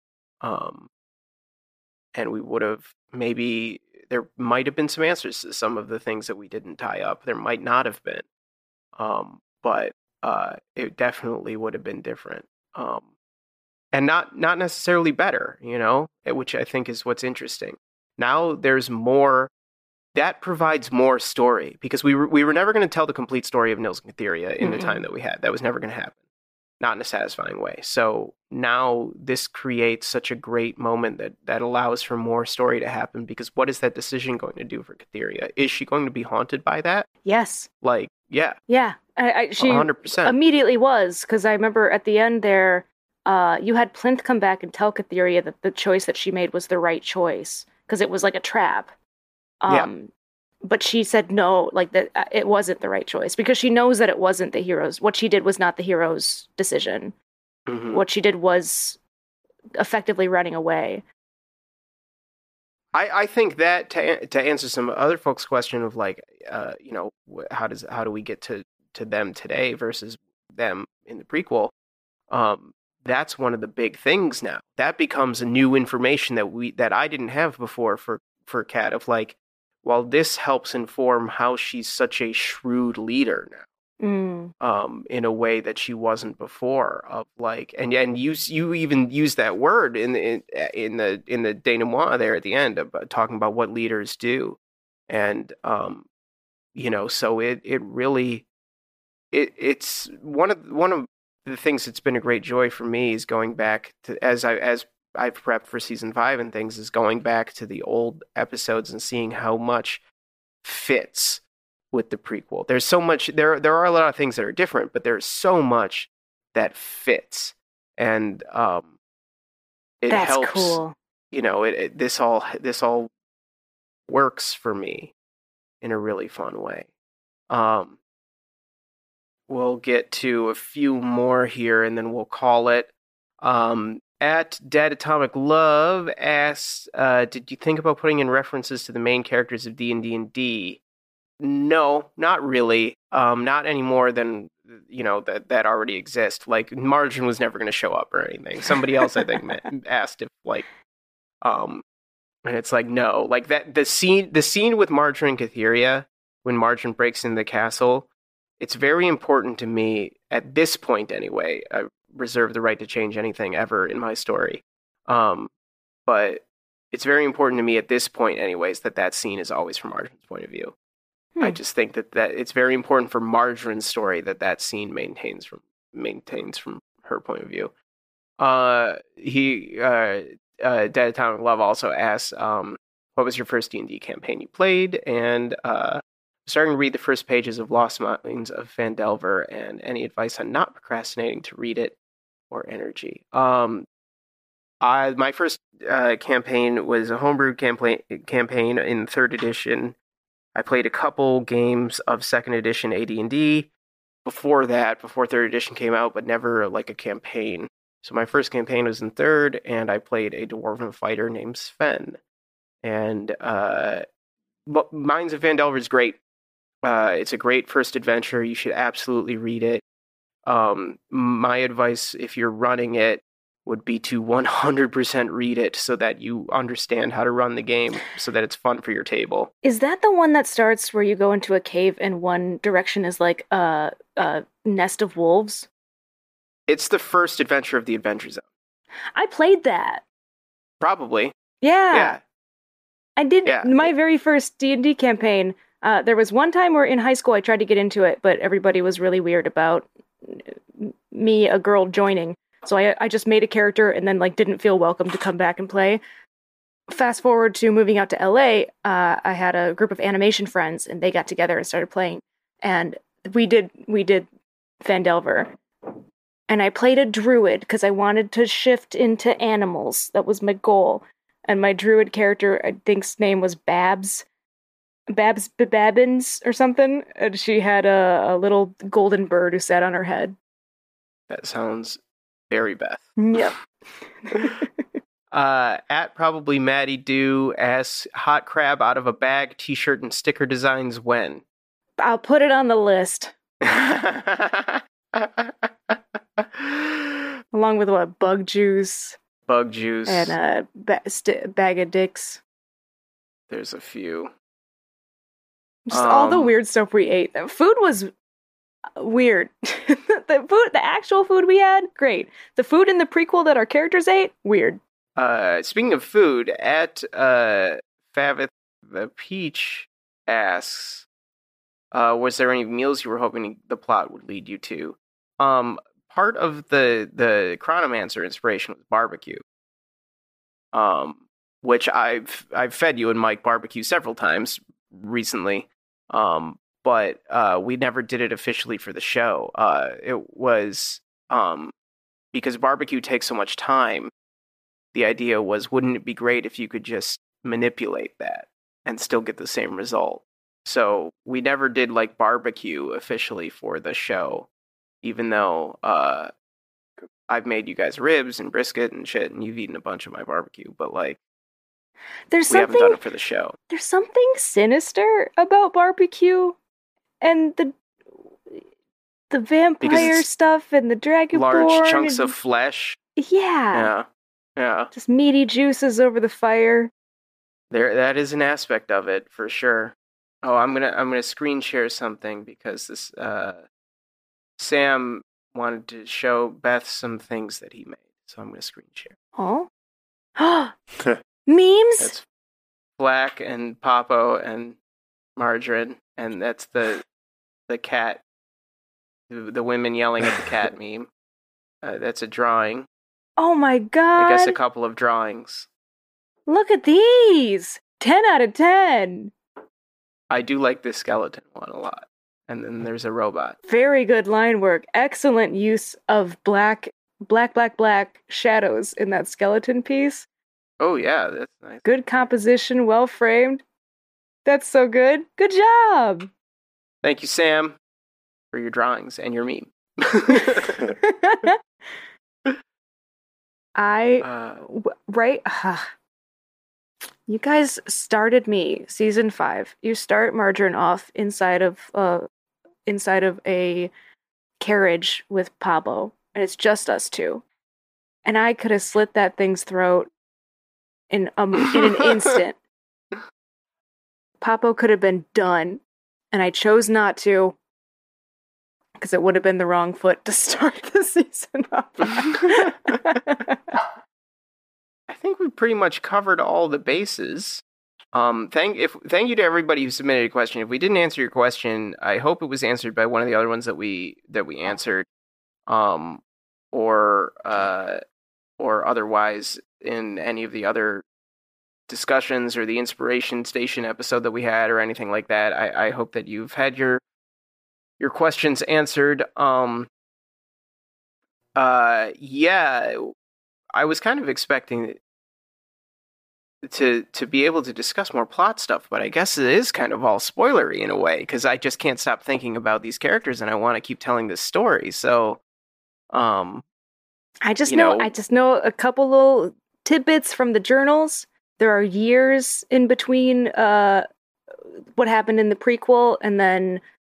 And we would have maybe there might have been some answers to some of the things that we didn't tie up. There might not have been, but it definitely would have been different, and not necessarily better. Which I think is what's interesting. Now there's more. That provides more story because we were never going to tell the complete story of Nils and Catheria in the time that we had. That was never going to happen. Not in a satisfying way. So now this creates such a great moment that allows for more story to happen, because what is that decision going to do for Catheria? Is she going to be haunted by that?
Yes.
Yeah.
Yeah. She
100%.
Immediately was, because I remember at the end there, you had Plinth come back and tell Catheria that the choice that she made was the right choice, because it was like a trap. But she said no, that it wasn't the right choice, because she knows that it wasn't the hero's. What she did was not the hero's decision. Mm-hmm. What she did was effectively running away.
I think that to answer some other folks' question of how do we get to them today versus them in the prequel, that's one of the big things now. That becomes a new information that I didn't have before for Kat, of well, this helps inform how she's such a shrewd leader now, in a way that she wasn't before. And you even use that word in the denouement there at the end, about talking about what leaders do, and so it really it's one of the things that's been a great joy for me is going back to as I've prepped for season 5 and things, is going back to the old episodes and seeing how much fits with the prequel. There's so much, there are a lot of things that are different, but there's so much that fits. And it
That's
helps.
Cool.
This all works for me in a really fun way. We'll get to a few more here and then we'll call it. At Dead Atomic Love asks, did you think about putting in references to the main characters of D&D? No, not really. Not any more than, that already exist. Margarine was never going to show up or anything. Somebody else, I think, asked if, and it's no. That, the scene with Margarine and Catheria, when Margarine breaks into the castle, it's very important to me, at this point anyway. I reserve the right to change anything ever in my story. But it's very important to me at this point anyways that scene is always from Margarine's point of view. I just think that it's very important for Margarine's story that scene maintains from her point of view. Dead Atomic Love also asks, what was your first D&D campaign you played? And starting to read the first pages of Lost Minds of Phandelver, and any advice on not procrastinating to read it or energy. My first campaign was a homebrew campaign in 3rd edition. I played a couple games of 2nd edition AD&D before 3rd edition came out, but never a campaign. So my first campaign was in 3rd, and I played a dwarven fighter named Sven. And Minds of Phandelver is great. It's a great first adventure. You should absolutely read it. My advice, if you're running it, would be to 100% read it so that you understand how to run the game, so that it's fun for your table.
Is that the one that starts where you go into a cave and one direction is a nest of wolves?
It's the first adventure of the Adventure Zone.
I played that.
Probably.
Yeah. I did. Yeah. My very first D&D campaign. There was one time where in high school I tried to get into it, but everybody was really weird about me, a girl, joining. So I just made a character and then didn't feel welcome to come back and play. Fast forward to moving out to LA, I had a group of animation friends and they got together and started playing. And we did Phandelver. And I played a druid because I wanted to shift into animals. That was my goal. And my druid character, I think's name was Babs. Babbins or something, and she had a little golden bird who sat on her head.
That sounds very Beth.
Yep.
At probably Maddie Do asks, hot crab out of a bag, t-shirt and sticker designs when?
I'll put it on the list. Along with what? Bug juice.
Bug juice.
And a bag of dicks.
There's a few.
Just all the weird stuff we ate. The food was weird. The actual food we had, great. The food in the prequel that our characters ate, weird.
Speaking of food, at Favith the Peach asks, was there any meals you were hoping the plot would lead you to? Part of the Chronomancer inspiration was barbecue. Which I've fed you and Mike barbecue several times recently. But we never did it officially for the show. It was because barbecue takes so much time. The idea was, wouldn't it be great if you could just manipulate that and still get the same result? So we never did like barbecue officially for the show, even though I've made you guys ribs and brisket and shit, and you've eaten a bunch of my barbecue. But like, we haven't done it for the show.
There's something sinister about barbecue and the vampire stuff and the dragonborn.
Large chunks of flesh.
Yeah.
Yeah.
Just meaty juices over the fire.
That is an aspect of it for sure. Oh, I'm gonna screen share something because this Sam wanted to show Beth some things that he made, so I'm gonna screen share.
Oh. Memes?
That's Black and Popo and Margarine, and that's the cat, the women yelling at the cat meme. That's a drawing.
Oh my god!
I guess a couple of drawings.
Look at these! 10 out of 10!
I do like this skeleton one a lot. And then there's a robot.
Very good line work. Excellent use of black shadows in that skeleton piece.
Oh yeah, that's nice.
Good composition, well framed. That's so good. Good job!
Thank you, Sam, for your drawings and your meme.
You guys started me season 5. You start Margarine off inside of a carriage with Pablo, and it's just us two. And I could have slit that thing's throat in an instant. Pablo could have been done, and I chose not to because it would have been the wrong foot to start the season up.
I think we pretty much covered all the bases. Thank you to everybody who submitted a question. If we didn't answer your question, I hope it was answered by one of the other ones that we answered, or otherwise in any of the other discussions or the Inspiration Station episode that we had or anything like that. I hope that you've had your questions answered. Yeah, I was kind of expecting to be able to discuss more plot stuff, but I guess it is kind of all spoilery in a way, because I just can't stop thinking about these characters and I want to keep telling this story. So,
I just know a couple little tidbits from the journals. There are years in between what happened in the prequel and then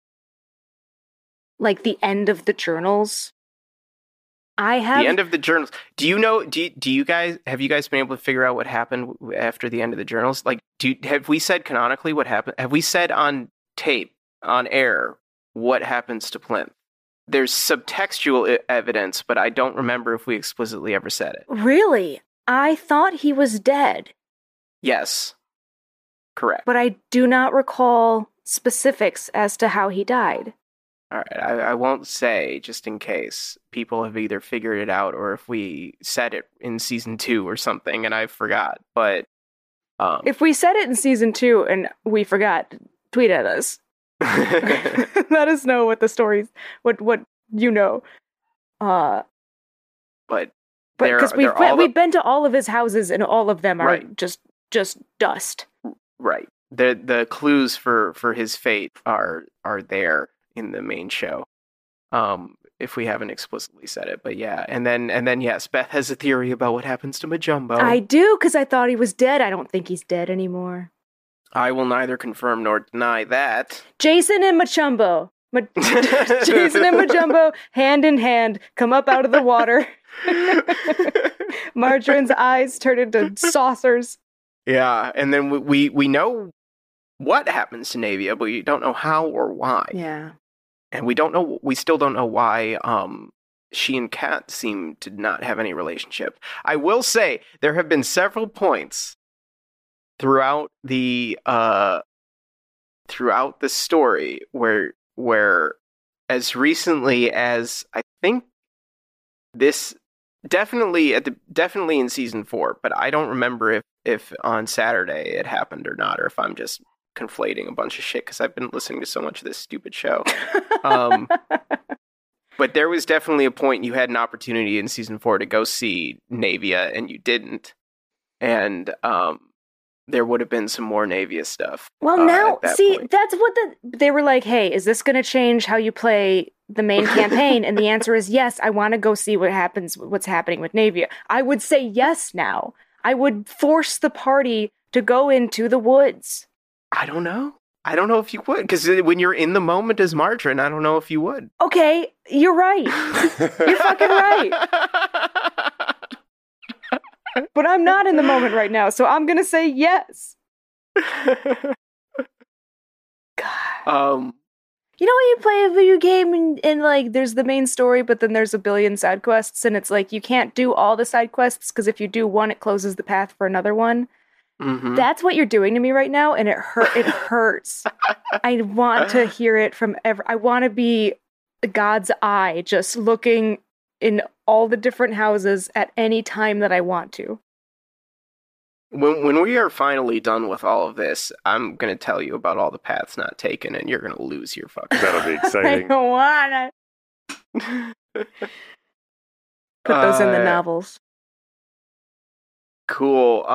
like the end of the journals. The
end of the journals. Do you know? Do you guys have you guys been able to figure out what happened after the end of the journals? Like, have we said canonically what happened? Have we said on tape, on air, what happens to Plinth? There's subtextual evidence, but I don't remember if we explicitly ever said it.
Really? I thought he was dead.
Yes, correct.
But I do not recall specifics as to how he died.
All right, I won't say, just in case people have either figured it out or if we said it in season 2 or something and I forgot. But
if we said it in season 2 and we forgot, tweet at us. Let us know what the stories, what you know.
But
because we've been to all of his houses and all of them are
right.
just dust.
Right. the clues for his fate are there in the main show. If we haven't explicitly said it, but yeah, and then yes, Beth has a theory about what happens to Majumbo.
I do, because I thought he was dead. I don't think he's dead anymore.
I will neither confirm nor deny that.
Jason and Majumbo. Jason and Majumbo, hand in hand, come up out of the water. Marjorie's eyes turn into saucers.
Yeah, and then we know what happens to Navia, but we don't know how or why.
Yeah.
And we still don't know why she and Kat seem to not have any relationship. I will say there have been several points throughout the story where as recently as I think this definitely in season 4, but I don't remember if on Saturday it happened or not, or if I'm just conflating a bunch of shit because I've been listening to so much of this stupid show. But there was definitely a point you had an opportunity in season 4 to go see Navia and you didn't. And there would have been some more Navia stuff.
Well, now, see,
point.
That's what they were like, hey, is this going to change how you play the main campaign? And the answer is yes, I want to go see what's happening with Navia. I would say yes now. I would force the party to go into the woods.
I don't know if you would, because when you're in the moment as Margarine, I don't know if you would.
Okay, you're right. You're fucking right. But I'm not in the moment right now, so I'm gonna say yes. God. You know when you play a video game and like there's the main story, but then there's a billion side quests, and it's like you can't do all the side quests because if you do one, it closes the path for another one. Mm-hmm. That's what you're doing to me right now, and it hurts. I want to hear it from I want to be God's eye, just looking in all the different houses at any time that I want to.
When we are finally done with all of this, I'm going to tell you about all the paths not taken, and you're going to lose your fucking...
That'll be exciting.
I don't want to. Put those in the novels.
Cool.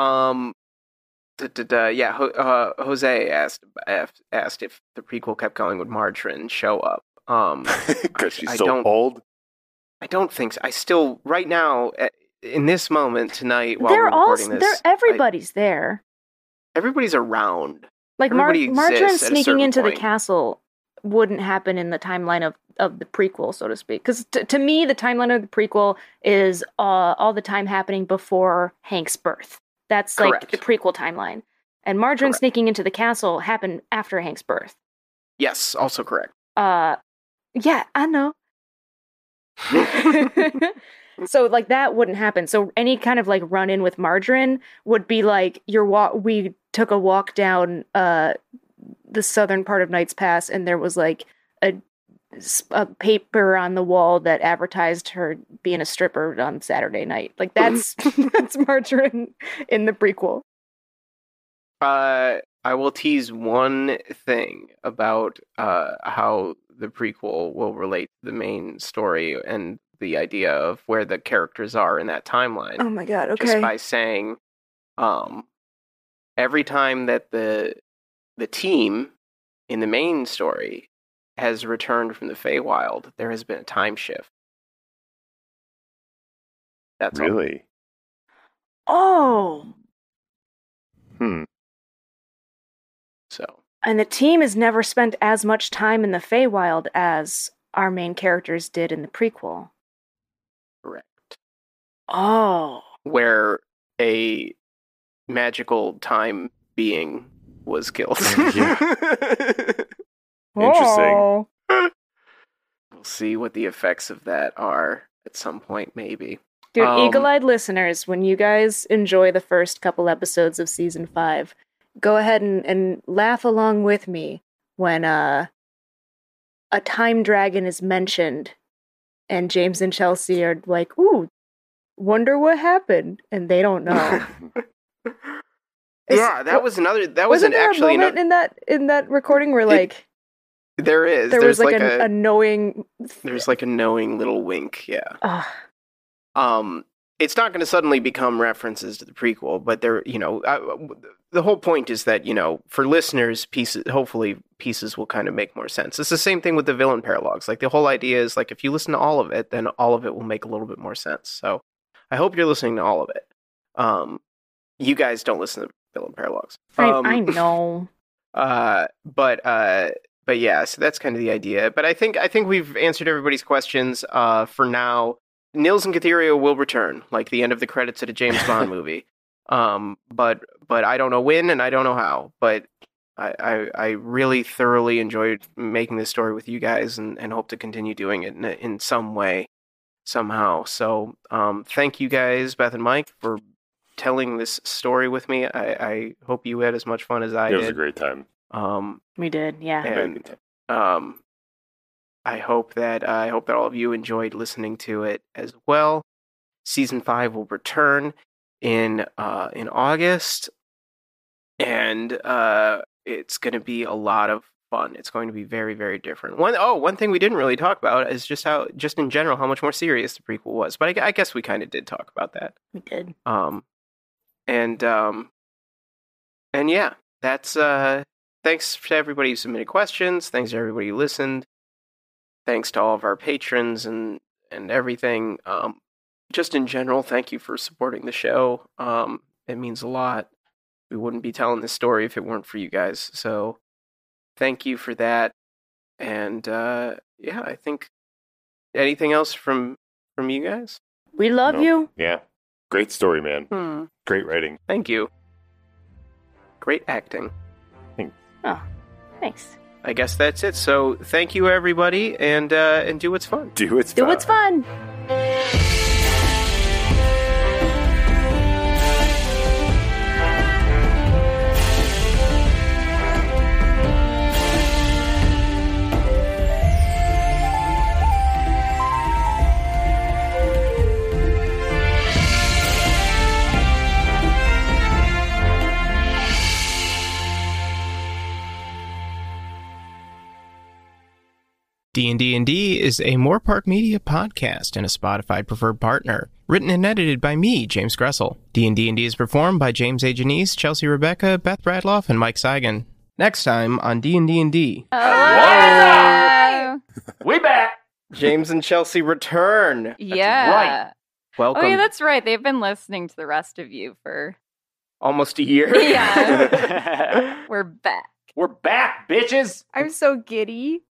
Jose asked if the prequel kept going, would Margarine show up?
Because she's so old?
I don't think so. I still, right now, in this moment tonight, while we're recording this...
everybody's there.
Everybody's around.
Like, Margarine sneaking into the castle wouldn't happen in the timeline of the prequel, so to speak. Because to me, the timeline of the prequel is all the time happening before Hank's birth. That's like the prequel timeline. And Margarine sneaking into the castle happened after Hank's birth.
Yes, also correct.
Yeah, I know. So like that wouldn't happen. So any kind of like run in with Margarine would be like we took a walk down the southern part of Knight's Pass, and there was like a paper on the wall that advertised her being a stripper on Saturday night. Like that's that's Margarine in the prequel.
I will tease one thing about how the prequel will relate to the main story and the idea of where the characters are in that timeline.
Oh my god, okay.
Just by saying every time that the team in the main story has returned from the Feywild, there has been a time shift. That's
really
all.
Oh.
So.
And the team has never spent as much time in the Feywild as our main characters did in the prequel.
Correct.
Oh.
Where a magical time being was killed.
Interesting.
Oh.
We'll see what the effects of that are at some point, maybe.
Dude, eagle-eyed listeners, when you guys enjoy the first couple episodes of Season 5, go ahead and laugh along with me when a time dragon is mentioned and James and Chelsea are like, ooh, wonder what happened, and they don't know.
Yeah, that was another. That
wasn't there
actually
a moment in that recording where like
there is.
There was like a knowing.
There's like a knowing little wink. Yeah. it's not going to suddenly become references to the prequel, but there, the whole point is that, for listeners, hopefully pieces will kind of make more sense. It's the same thing with the villain paralogs. Like, the whole idea is, like, if you listen to all of it, then all of it will make a little bit more sense. So I hope you're listening to all of it. You guys don't listen to villain paralogs.
I know.
But yeah, so that's kind of the idea. But I think we've answered everybody's questions for now. Nils and Catherio will return, like the end of the credits at a James Bond movie. But I don't know when and I don't know how. But I really thoroughly enjoyed making this story with you guys and hope to continue doing it in some way, somehow. So thank you guys, Beth and Mike, for telling this story with me. I hope you had as much fun as I did.
It was a great time.
We did, yeah.
And I hope that all of you enjoyed listening to it as well. Season 5 will return in August, and it's going to be a lot of fun. It's going to be very, very different. One thing we didn't really talk about is just in general how much more serious the prequel was. But I guess we kind of did talk about that.
We did.
And yeah, that's thanks to everybody who submitted questions. Thanks to everybody who listened. Thanks to all of our patrons and everything. Just in general, thank you for supporting the show. It means a lot. We wouldn't be telling this story if it weren't for you guys. So thank you for that. And yeah, I think anything else from you guys?
We love you.
Yeah. Great story, man. Great writing.
Thank you. Great acting.
Oh, thanks.
I guess that's it. So thank you, everybody, and do what's fun.
Do what's fun.
Do what's fun.
D&D is a Moore Park Media podcast and a Spotify preferred partner. Written and edited by me, James Gressel. D&D is performed by James A. Janice, Chelsea Rebecca, Beth Bradloff, and Mike Seigan. Next time on D&D.
Hello!
We back! James and Chelsea return.
Yeah.
That's right. Welcome.
Oh, yeah, that's right. They've been listening to the rest of you for
almost a year.
Yeah. We're back.
We're back, bitches!
I'm so giddy.